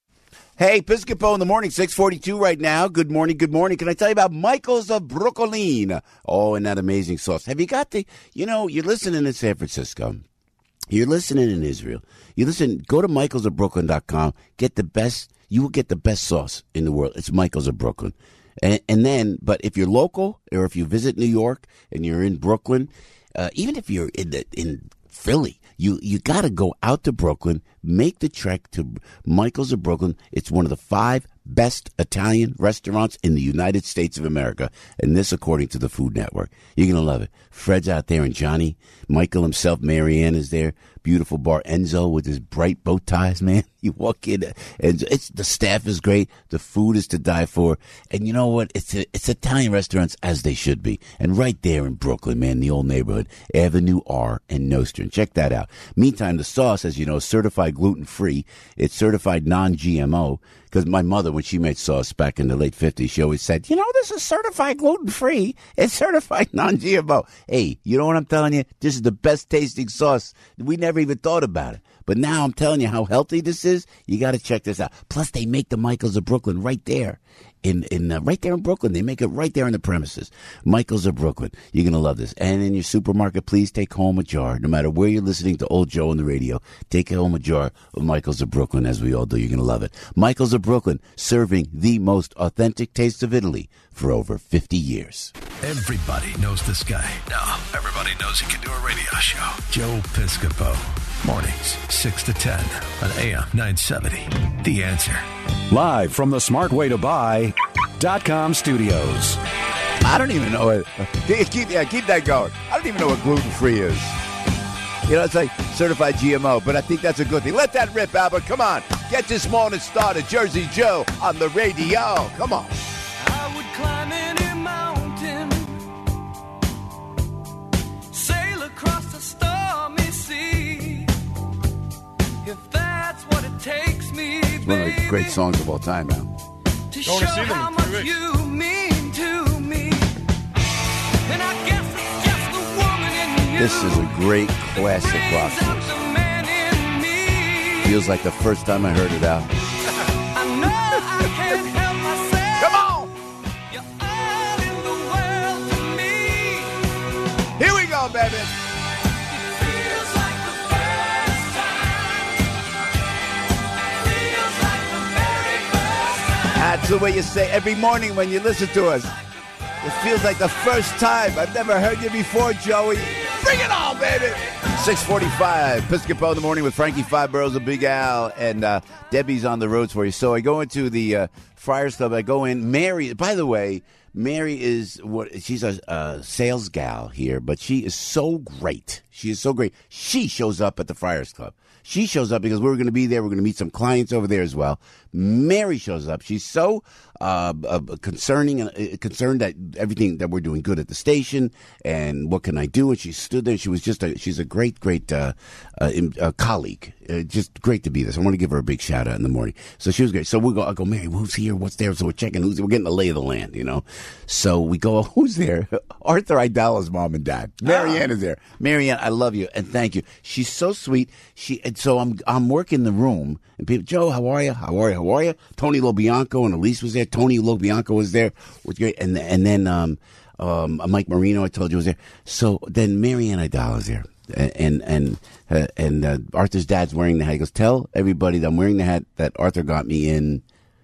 Hey, Piscopo in the morning, six forty-two right now. Good morning, good morning. Can I tell you about Michael's of Brooklyn? Oh, and that amazing sauce. Have you got the, you know, you're listening in San Francisco. You're listening in Israel. You listen, go to Michaels of Brooklyn dot com. Get the best, you will get the best sauce in the world. It's Michaels of Brooklyn. And, and then, but if you're local or if you visit New York and you're in Brooklyn, uh, even if you're in the, in Philly, You you got to go out to Brooklyn, make the trek to Michael's of Brooklyn. It's one of the five best Italian restaurants in the United States of America, and this according to the Food Network. You're going to love it. Fred's out there and Johnny, Michael himself, Marianne is there, beautiful bar. Enzo with his bright bow ties, man. You walk in, and it's the staff is great. The food is to die for. And you know what? It's a, it's Italian restaurants as they should be. And right there in Brooklyn, man, the old neighborhood, Avenue R and Nostrand. Check that out. Meantime, the sauce, as you know, is certified gluten-free. It's certified non-G M O. Because my mother, when she made sauce back in the late fifties, she always said, you know, this is certified gluten-free. It's certified non-G M O. Hey, you know what I'm telling you? This is the best tasting sauce. We never even thought about it. But now I'm telling you how healthy this is. You got to check this out. Plus, they make the Michaels of Brooklyn right there. In in uh, right there in Brooklyn. They make it right there in the premises. Michaels of Brooklyn. You're going to love this. And in your supermarket, please take home a jar. No matter where you're listening to Old Joe on the radio, take home a jar of Michaels of Brooklyn, as we all do. You're going to love it. Michaels of Brooklyn, serving the most authentic taste of Italy for over fifty years. Everybody knows this guy. No, everybody knows he can do a radio show. Joe Piscopo. Mornings, six to ten on A M nine seventy. The Answer. Live from the smart way to buy dot com studios. I don't even know it. Keep, yeah, keep that going. I don't even know what gluten-free is. You know, it's like certified G M O, but I think that's a good thing. Let that rip, Albert. Come on. Get this morning started. Jersey Joe on the radio. Come on. I would climb any mountain, sail across the stormy sea, if that's what it takes me, It's one of the great songs of all time now. to show how much you mean to me. And I guess it's just the woman in you. This is a great classic rock song. Feels like the first time I heard it out. I know I can't help myself. Come on! You're all in the world to me. Here we go, baby. Feels like the first time. Feels like the very first time. That's the way you say every morning when you listen to us. It feels like the first time. I've never heard you before, Joey. Bring it on, baby. six forty-five, Piscopo in the morning with Frankie Five Boroughs of Big Al, and uh, Debbie's on the roads for you. So I go into the uh, Friars Club. I go in. Mary, by the way, Mary is what she's a, a sales gal here, but she is so great. She is so great. She shows up at the Friars Club. She shows up because we're going to be there. We're going to meet some clients over there as well. Mary shows up. She's so uh, uh, concerning and uh, concerned that everything that we're doing good at the station and what can I do. And she stood there. She was just a, she's a great, great uh, uh, uh, colleague. Uh, just great to be there. So I want to give her a big shout out in the morning. So she was great. So we go. I go, Mary, who's here? What's there? So we're checking who's. We're getting the lay of the land, you know. So we go. Who's there? Arthur Idala's mom and dad. Marianne is there. Marianne, I love you and thank you. She's so sweet. She and so I'm I'm working the room and people. Joe, how are you? How are you? How are you? Tony Lobianco and Elise was there. Tony Lobianco was there. Was great. And and then um um Mike Marino, I told you, was there. So then Marianne Idala's there. And and uh, and uh, Arthur's dad's wearing the hat. He goes, tell everybody that I'm wearing the hat that Arthur got me in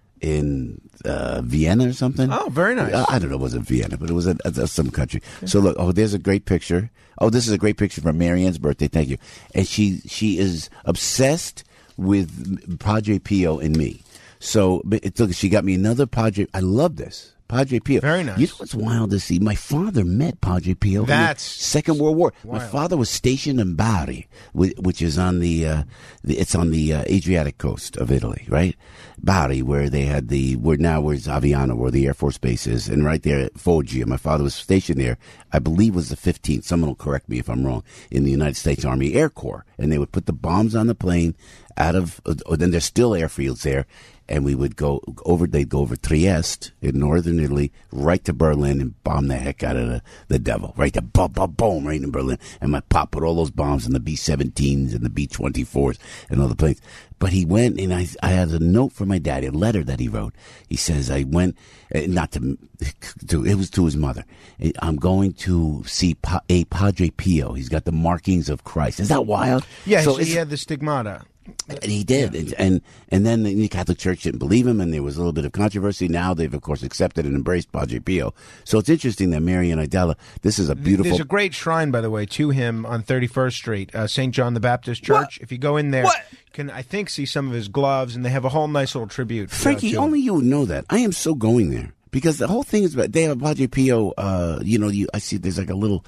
in uh, Vienna or something. Oh, very nice. I, I don't know, it wasn't Vienna, but it was a, a, some country. Okay. So look, oh, there's a great picture. Oh, this is a great picture from Marianne's birthday. Thank you. And she she is obsessed with Padre Pio and me. So it, look, she got me another Padre. I love this. Padre Pio. Very nice. You know what's wild to see? My father met Padre Pio That's in the Second World War. wild. My father was stationed in Bari, which is on the, uh, the it's on the uh, Adriatic coast of Italy, right? Bari, where they had the, where now where's Aviano, where the Air Force Base is, and right there at Foggia. My father was stationed there, I believe was the fifteenth, someone will correct me if I'm wrong, in the United States Army Air Corps. And they would put the bombs on the plane out of, or then there's still airfields there. And we would go over, they'd go over Trieste in northern Italy, right to Berlin and bomb the heck out of the, the devil. Right to boom, boom, boom, right in Berlin. And my pop put all those bombs in the B seventeens and the B twenty-fours and all the planes. But he went, and I, I had a note from my dad, a letter that he wrote. He says, I went, not to, to it was to his mother. I'm going to see pa, a Padre Pio. He's got the markings of Christ. Is that wild? Yeah, so so he had the stigmata. And he did, and, and and then the Catholic Church didn't believe him, and there was a little bit of controversy. Now they've, of course, accepted and embraced Padre Pio. So it's interesting that Marianne Idala, this is a beautiful... There's a great shrine, by the way, to him on thirty-first Street, uh, Saint John the Baptist Church. What? If you go in there, What? you can, I think, see some of his gloves, and they have a whole nice little tribute. uh, Frankie, to him. only you would know that. I am so going there, because the whole thing is about, they have Padre Pio, uh, you know, you, I see there's like a little...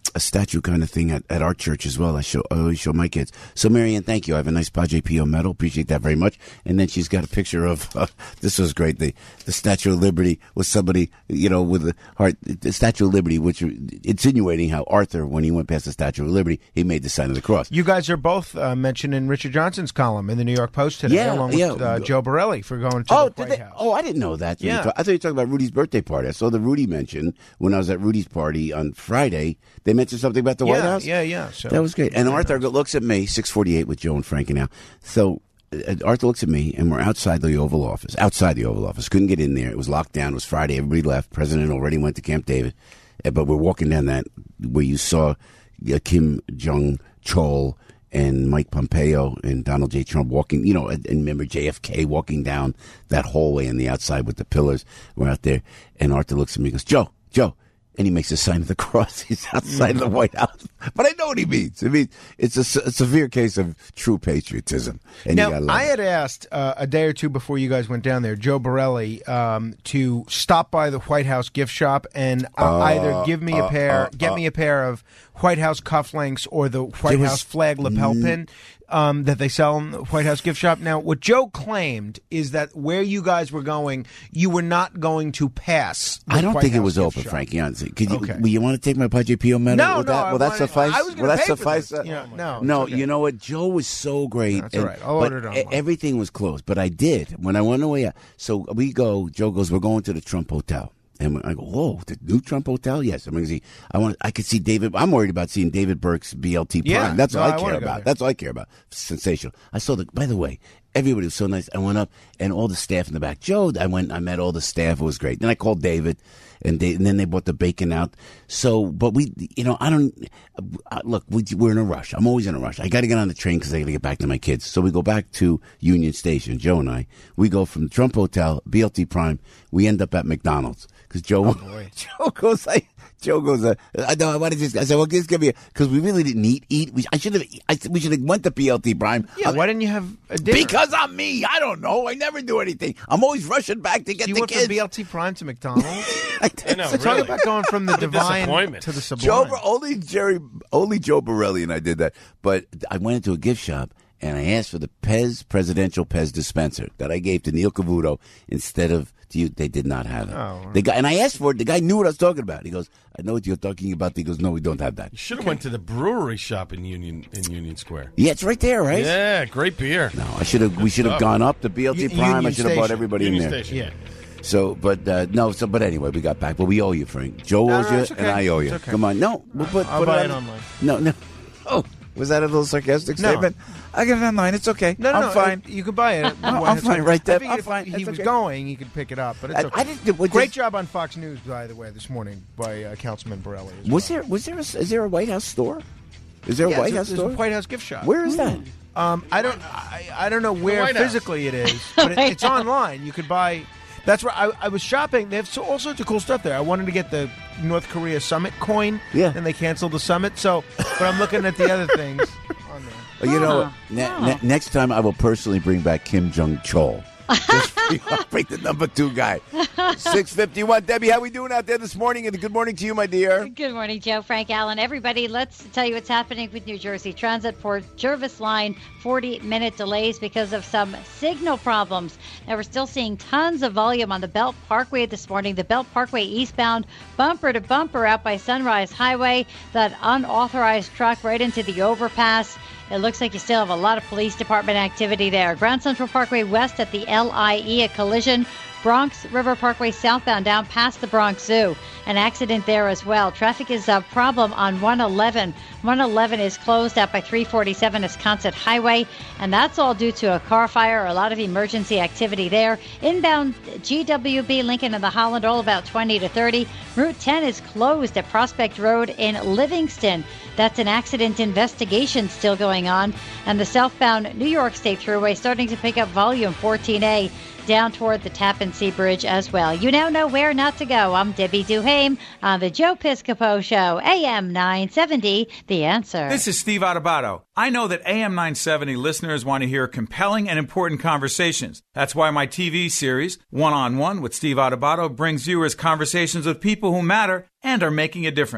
a statue kind of thing at, at our church as well. I show I always show my kids. So, Marianne, thank you. I have a nice Padre Pio medal. Appreciate that very much. And then she's got a picture of, uh, this was great, the, the Statue of Liberty with somebody, you know, with the heart, the Statue of Liberty, which insinuating how Arthur, when he went past the Statue of Liberty, he made the sign of the cross. You guys are both uh, mentioned in Richard Johnson's column in the New York Post today, Yeah, along with yeah. uh, Joe Borelli for going to Oh, the White did they? House. Oh, I didn't know that. Yeah. I thought you were talking about Rudy's birthday party. I saw the Rudy mention when I was at Rudy's party on Friday. They mentioned something about the yeah, White House. Yeah, yeah. So, That was great. And Arthur looks at me, six forty-eight with Joe and Frankie now. So uh, Arthur looks at me, and we're outside the Oval Office. Outside the Oval Office. Couldn't get in there. It was locked down. It was Friday. Everybody left. President already went to Camp David. Uh, But we're walking down that where you saw uh, Kim Jong-chol and Mike Pompeo and Donald J. Trump walking, you know, and, and remember J F K walking down that hallway on the outside with the pillars. We're out there. And Arthur looks at me and goes, Joe, Joe. And he makes a sign of the cross. He's outside of the White House. But I know what he means. I mean, it's a, se- a severe case of true patriotism. And you now, gotta love I it. had asked uh, a day or two before you guys went down there, Joe Borelli, um, to stop by the White House gift shop and uh, Uh, either give me a uh, pair, uh, get uh. me a pair of White House cufflinks or the White There was House flag lapel n- pin um, that they sell in the White House gift shop. Now, what Joe claimed is that where you guys were going, you were not going to pass. the I don't White think it House was gift open, shop. Frankie. Honestly, could you, Okay. will you want to take my Padre Pio medal? No, Will no, that, I will that wanted- suffice? I was gonna will that pay for suffice? this. Yeah, no, it's no. okay. You know what? Joe was so great. That's and- all right. I'll but order it e- online. everything was closed. But I did when I went away. So we go. Joe goes, we're going to the Trump Hotel. And I go, whoa, the new Trump Hotel? Yes, I'm going to see. I want. I could see David. I'm worried about seeing David Burke's B L T Prime. Yeah, That's no, all I I care wanna go about. there. That's all I care about. Sensational. I saw the. By the way, everybody was so nice. I went up and all the staff in the back. Joe, I went. I met all the staff. It was great. Then I called David, and, they, and then they brought the bacon out. So, but we, you know, I don't. Uh, look, we, we're in a rush. I'm always in a rush. I got to get on the train because I got to get back to my kids. So we go back to Union Station. Joe and I. We go from the Trump Hotel, B L T Prime. We end up at McDonald's. Because Joe, Oh, Joe goes, I, Joe goes, uh, I know, I wanted to, I said, well, this give me, because we really didn't eat, eat. We, I should have, I, we should have went to B L T Prime. Yeah, Uh, why didn't you have a dinner? Because I'm me. I don't know. I never do anything. I'm always rushing back to get you the went kids. from B L T Prime to McDonald's? I know, Talk really. about going from the What a divine disappointment. to the sublime. Joe, Bor- only Jerry, only Joe Borelli and I did that. But I went into a gift shop and I asked for the Pez presidential Pez dispenser that I gave to Neil Cavuto instead of to you. They did not have it. Oh. The guy and I asked for it. The guy knew what I was talking about. He goes, "I know what you're talking about." He goes, "No, we don't have that." You should have went to the brewery shop in Union in Union Square. Yeah, it's right there, right? Yeah, great beer. No, I should have. We should have stuff. gone up to B L T U- Prime. I Union should have brought Station. everybody Union in there. Station. Yeah. So, but uh, no. So, but anyway, we got back. But we owe you, Frank. Joe No, owes no, you, it's okay. and I owe you. It's okay. Come on, no. We'll put, I'll put buy it, it on- online. No, no. Oh, was that a little sarcastic No. statement? I got it online. It's okay. No, no, I'm no, fine. uh, You could buy it. I'm- I'm fine, right there. I figured I'm if fine. He That's was okay. going. He could pick it up, but it's I- okay. I didn't- what Great just- job on Fox News, by the way, this morning by uh, Councilman Borelli. as Was well. there? Was there? A, is there a White House store? Is there a Yeah, White it's House there's store? a White House gift shop. Where is that? Um, I don't. I, I don't know where White House. physically it is, but it, White it's House. online. You could buy. That's where I, I was shopping. They have so, all sorts of cool stuff there. I wanted to get the North Korea summit coin. Yeah. And they canceled the summit. So, but I'm looking at the other things on there. Oh, you know, Oh, ne- oh. ne- next time I will personally bring back Kim Jong Chol. Just for you. I'll bring the number two guy. Six fifty one. Debbie, how we doing out there this morning? And good morning to you, my dear. Good morning, Joe, Frank Allen, everybody. Let's tell you what's happening with New Jersey Transit. Port Jervis line, forty-minute delays because of some signal problems. Now, we're still seeing tons of volume on the Belt Parkway this morning. The Belt Parkway eastbound, bumper to bumper out by Sunrise Highway. That unauthorized truck right into the overpass. It looks like you still have a lot of police department activity there. Grand Central Parkway west at the L I E, a collision. Bronx River Parkway southbound down past the Bronx Zoo. An accident there as well. Traffic is a problem on one eleven. one eleven is closed out by three forty-seven Esconset Highway, and that's all due to a car fire. A lot of emergency activity there. Inbound G W B Lincoln and the Holland, all about twenty to thirty. Route ten is closed at Prospect Road in Livingston. That's an accident investigation still going on. And the southbound New York State Thruway starting to pick up volume fourteen A. Down toward the Tappan Sea Bridge as well. You now know where not to go. I'm Debbie Duhame on the Joe Piscopo Show, A M nine seventy, The Answer. This is Steve Adubato. I know that A M nine seventy listeners want to hear compelling and important conversations. That's why my T V series, One-on-One with Steve Adubato, brings viewers conversations with people who matter and are making a difference.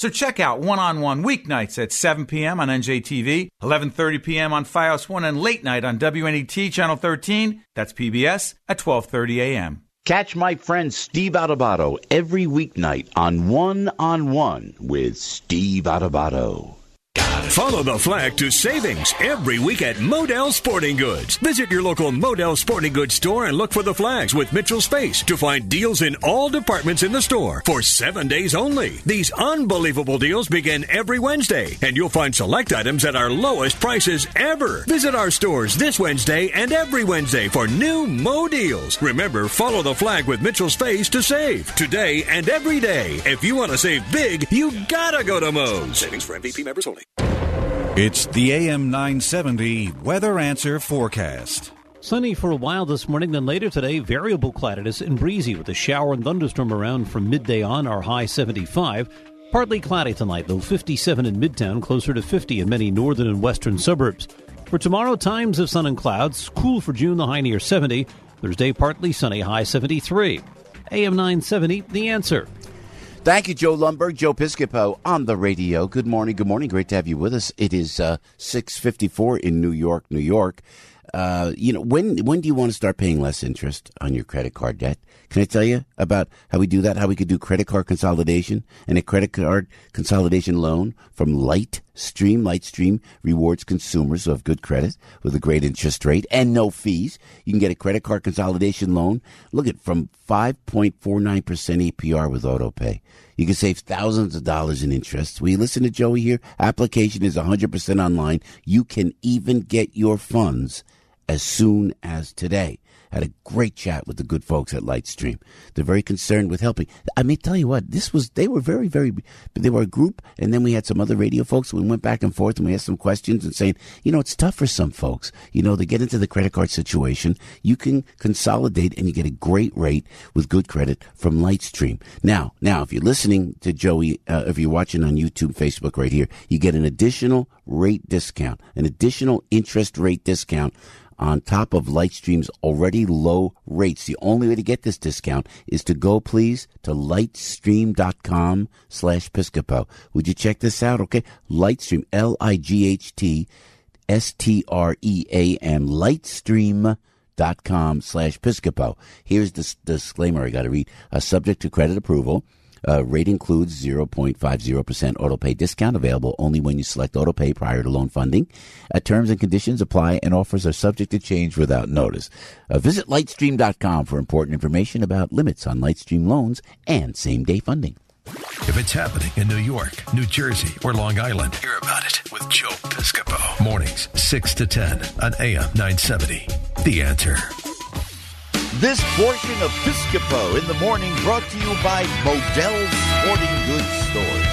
So check out One-on-One weeknights at seven p.m. on N J T V, eleven thirty p.m. on Fios one, and late night on W N E T Channel thirteen. That's P B S at twelve thirty a.m. Catch my friend Steve Adubato every weeknight on One-on-One with Steve Adubato. Follow the flag to savings every week at Modell Sporting Goods. Visit your local Modell Sporting Goods store and look for the flags with Mitchell Space to find deals in all departments in the store for seven days only. These unbelievable deals begin every Wednesday, and you'll find select items at our lowest prices ever. Visit our stores this Wednesday and every Wednesday for new Mo deals. Remember, follow the flag with Mitchell Space to save today and every day. If you want to save big, you gotta go to Mo's. Savings for M V P members only. It's the A M nine seventy Weather Answer Forecast. Sunny for a while this morning, then later today, variable cloudiness and breezy with a shower and thunderstorm around from midday on, our high seventy-five. Partly cloudy tonight, though fifty-seven in Midtown, closer to fifty in many northern and western suburbs. For tomorrow, times of sun and clouds, cool for June, the high near seventy. Thursday, partly sunny, high seventy-three. A M nine seventy, The Answer. Thank you, Joe Lundberg, Joe Piscopo on the radio. Good morning, good morning. Great to have you with us. It is uh, six fifty-four in New York, New York. Uh, you know, when when do you want to start paying less interest on your credit card debt? Can I tell you about how we do that, how we could do credit card consolidation and a credit card consolidation loan from Lightstream. Lightstream rewards consumers who have good credit with a great interest rate and no fees. You can get a credit card consolidation loan, look at from five point four nine percent A P R with AutoPay. You can save thousands of dollars in interest. Will you listen to Joey here? Application is one hundred percent online. You can even get your funds as soon as today. Had a great chat with the good folks at Lightstream. They're very concerned with helping. I mean, tell you what, this was, they were very, very, they were a group, and then we had some other radio folks. We went back and forth, and we asked some questions and saying, you know, it's tough for some folks. You know, they get into the credit card situation. You can consolidate, and you get a great rate with good credit from Lightstream. Now, now, if you're listening to Joey, uh, if you're watching on YouTube, Facebook right here, you get an additional rate discount, an additional interest rate discount on top of Lightstream's already low rates. The only way to get this discount is to go, please, to lightstream.com slash Piscopo. Would you check this out, okay? Lightstream, L I G H T S T R E A M, lightstream.com slash Piscopo. Here's the disclaimer I got to read. Uh, subject to credit approval. Uh, rate includes zero point five zero percent autopay discount available only when you select autopay prior to loan funding. Uh, terms and conditions apply and offers are subject to change without notice. Uh, visit lightstream dot com for important information about limits on Lightstream loans and same-day funding. If it's happening in New York, New Jersey, or Long Island, hear about it with Joe Piscopo. Mornings, six to ten on A M nine seventy. The Answer. This portion of Piscopo in the morning brought to you by Modell Sporting Goods Stores.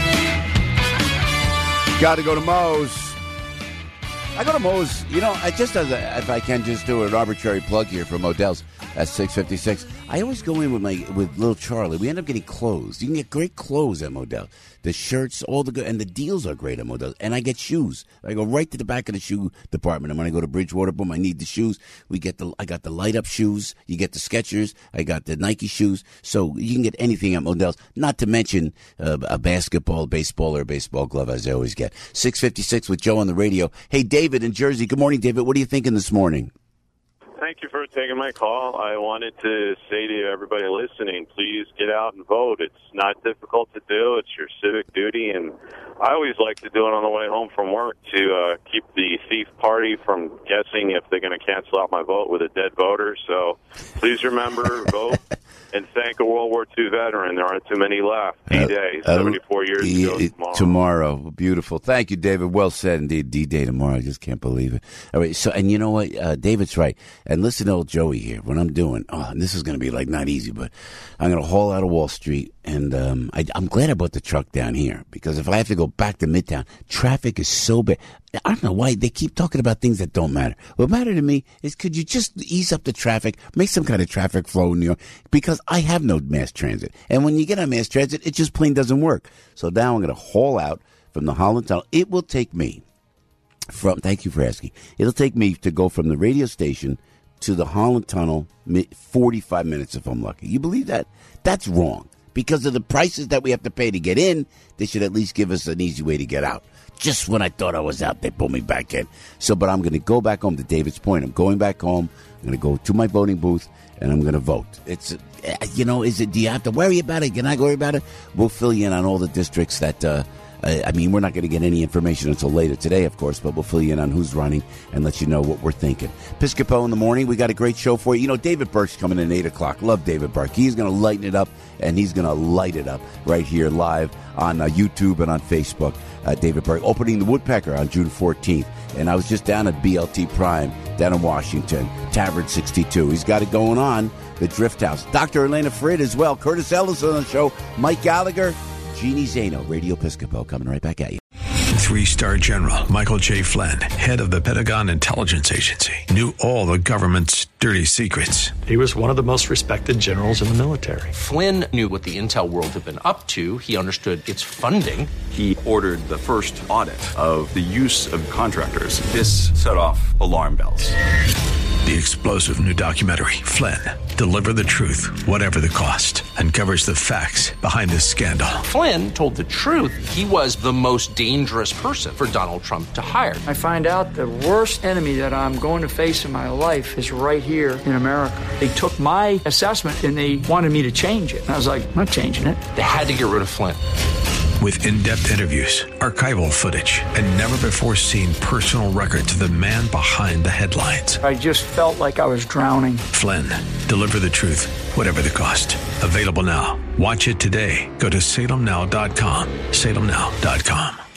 Got to go to Mo's. I go to Mo's, you know, I just as a, if I can just do an arbitrary plug here for Modell's at six fifty-six. I always go in with my with little Charlie. We end up getting clothes. You can get great clothes at Modell. The shirts, all the good, and the deals are great at Modell. And I get shoes. I go right to the back of the shoe department. And when I go to Bridgewater, boom, I need the shoes. We get the I got the light up shoes. You get the Skechers. I got the Nike shoes. So you can get anything at Modell's. Not to mention uh, a basketball, baseball, or a baseball glove, as I always get. six fifty-six with Joe on the radio. Hey, David in Jersey. Good morning, David. What are you thinking this morning? Thank you for taking my call. I wanted to say to everybody listening, please get out and vote. It's not difficult to do. It's your civic duty, and I always like to do it on the way home from work to uh, keep the thief party from guessing if they're going to cancel out my vote with a dead voter. So please remember, vote, and thank a World War Two veteran. There aren't too many left. D-Day, uh, seventy-four years D- ago tomorrow. Tomorrow. Beautiful. Thank you, David. Well said, indeed. D-Day tomorrow. I just can't believe it. All right. So, and you know what? Uh, David's right. And listen to old Joey here. What I'm doing, oh, and this is going to be like not easy, but I'm going to haul out of Wall Street. And um, I, I'm glad I bought the truck down here because if I have to go back to Midtown, traffic is so bad. I don't know why they keep talking about things that don't matter. What matters to me is could you just ease up the traffic, make some kind of traffic flow in New York? Because I have no mass transit. And when you get on mass transit, it just plain doesn't work. So now I'm going to haul out from the Holland Tunnel. It will take me from, thank you for asking, it'll take me to go from the radio station to the Holland Tunnel forty-five minutes if I'm lucky. You believe that? That's wrong. Because of the prices that we have to pay to get in, they should at least give us an easy way to get out. Just when I thought I was out, they pulled me back in. So, but I'm going to go back home, to David's point. I'm going back home. I'm going to go to my voting booth, and I'm going to vote. It's, you know, is it? Do you have to worry about it? Can I worry about it? We'll fill you in on all the districts that, uh, I mean, we're not going to get any information until later today, of course, but we'll fill you in on who's running and let you know what we're thinking. Piscopo in the morning, we got a great show for you. You know, David Burke's coming in at eight o'clock. Love David Burke. He's going to lighten it up, and he's going to light it up right here live on uh, YouTube and on Facebook. Uh, David Burke opening the Woodpecker on June fourteenth. And I was just down at B L T Prime down in Washington, Tavern sixty-two. He's got it going on, the Drift House. Doctor Elena Frid as well. Curtis Ellis on the show. Mike Gallagher. Jeannie Zaino, Radio Piscopo, coming right back at you. Three-star General Michael J. Flynn, head of the Pentagon Intelligence Agency, knew all the government's dirty secrets. He was one of the most respected generals in the military. Flynn knew what the intel world had been up to. He understood its funding. He ordered the first audit of the use of contractors. This set off alarm bells. The explosive new documentary, Flynn, Deliver the Truth, Whatever the Cost, uncovers the facts behind this scandal. Flynn told the truth. He was the most dangerous person for Donald Trump to hire. I find out the worst enemy that I'm going to face in my life is right here in America. They took my assessment and they wanted me to change it. And I was like, I'm not changing it. They had to get rid of Flynn. With in-depth interviews, archival footage, and never-before-seen personal records of the man behind the headlines. I just felt like I was drowning. Flynn, Deliver the Truth, Whatever the Cost. Available now. Watch it today. Go to salem now dot com. salem now dot com.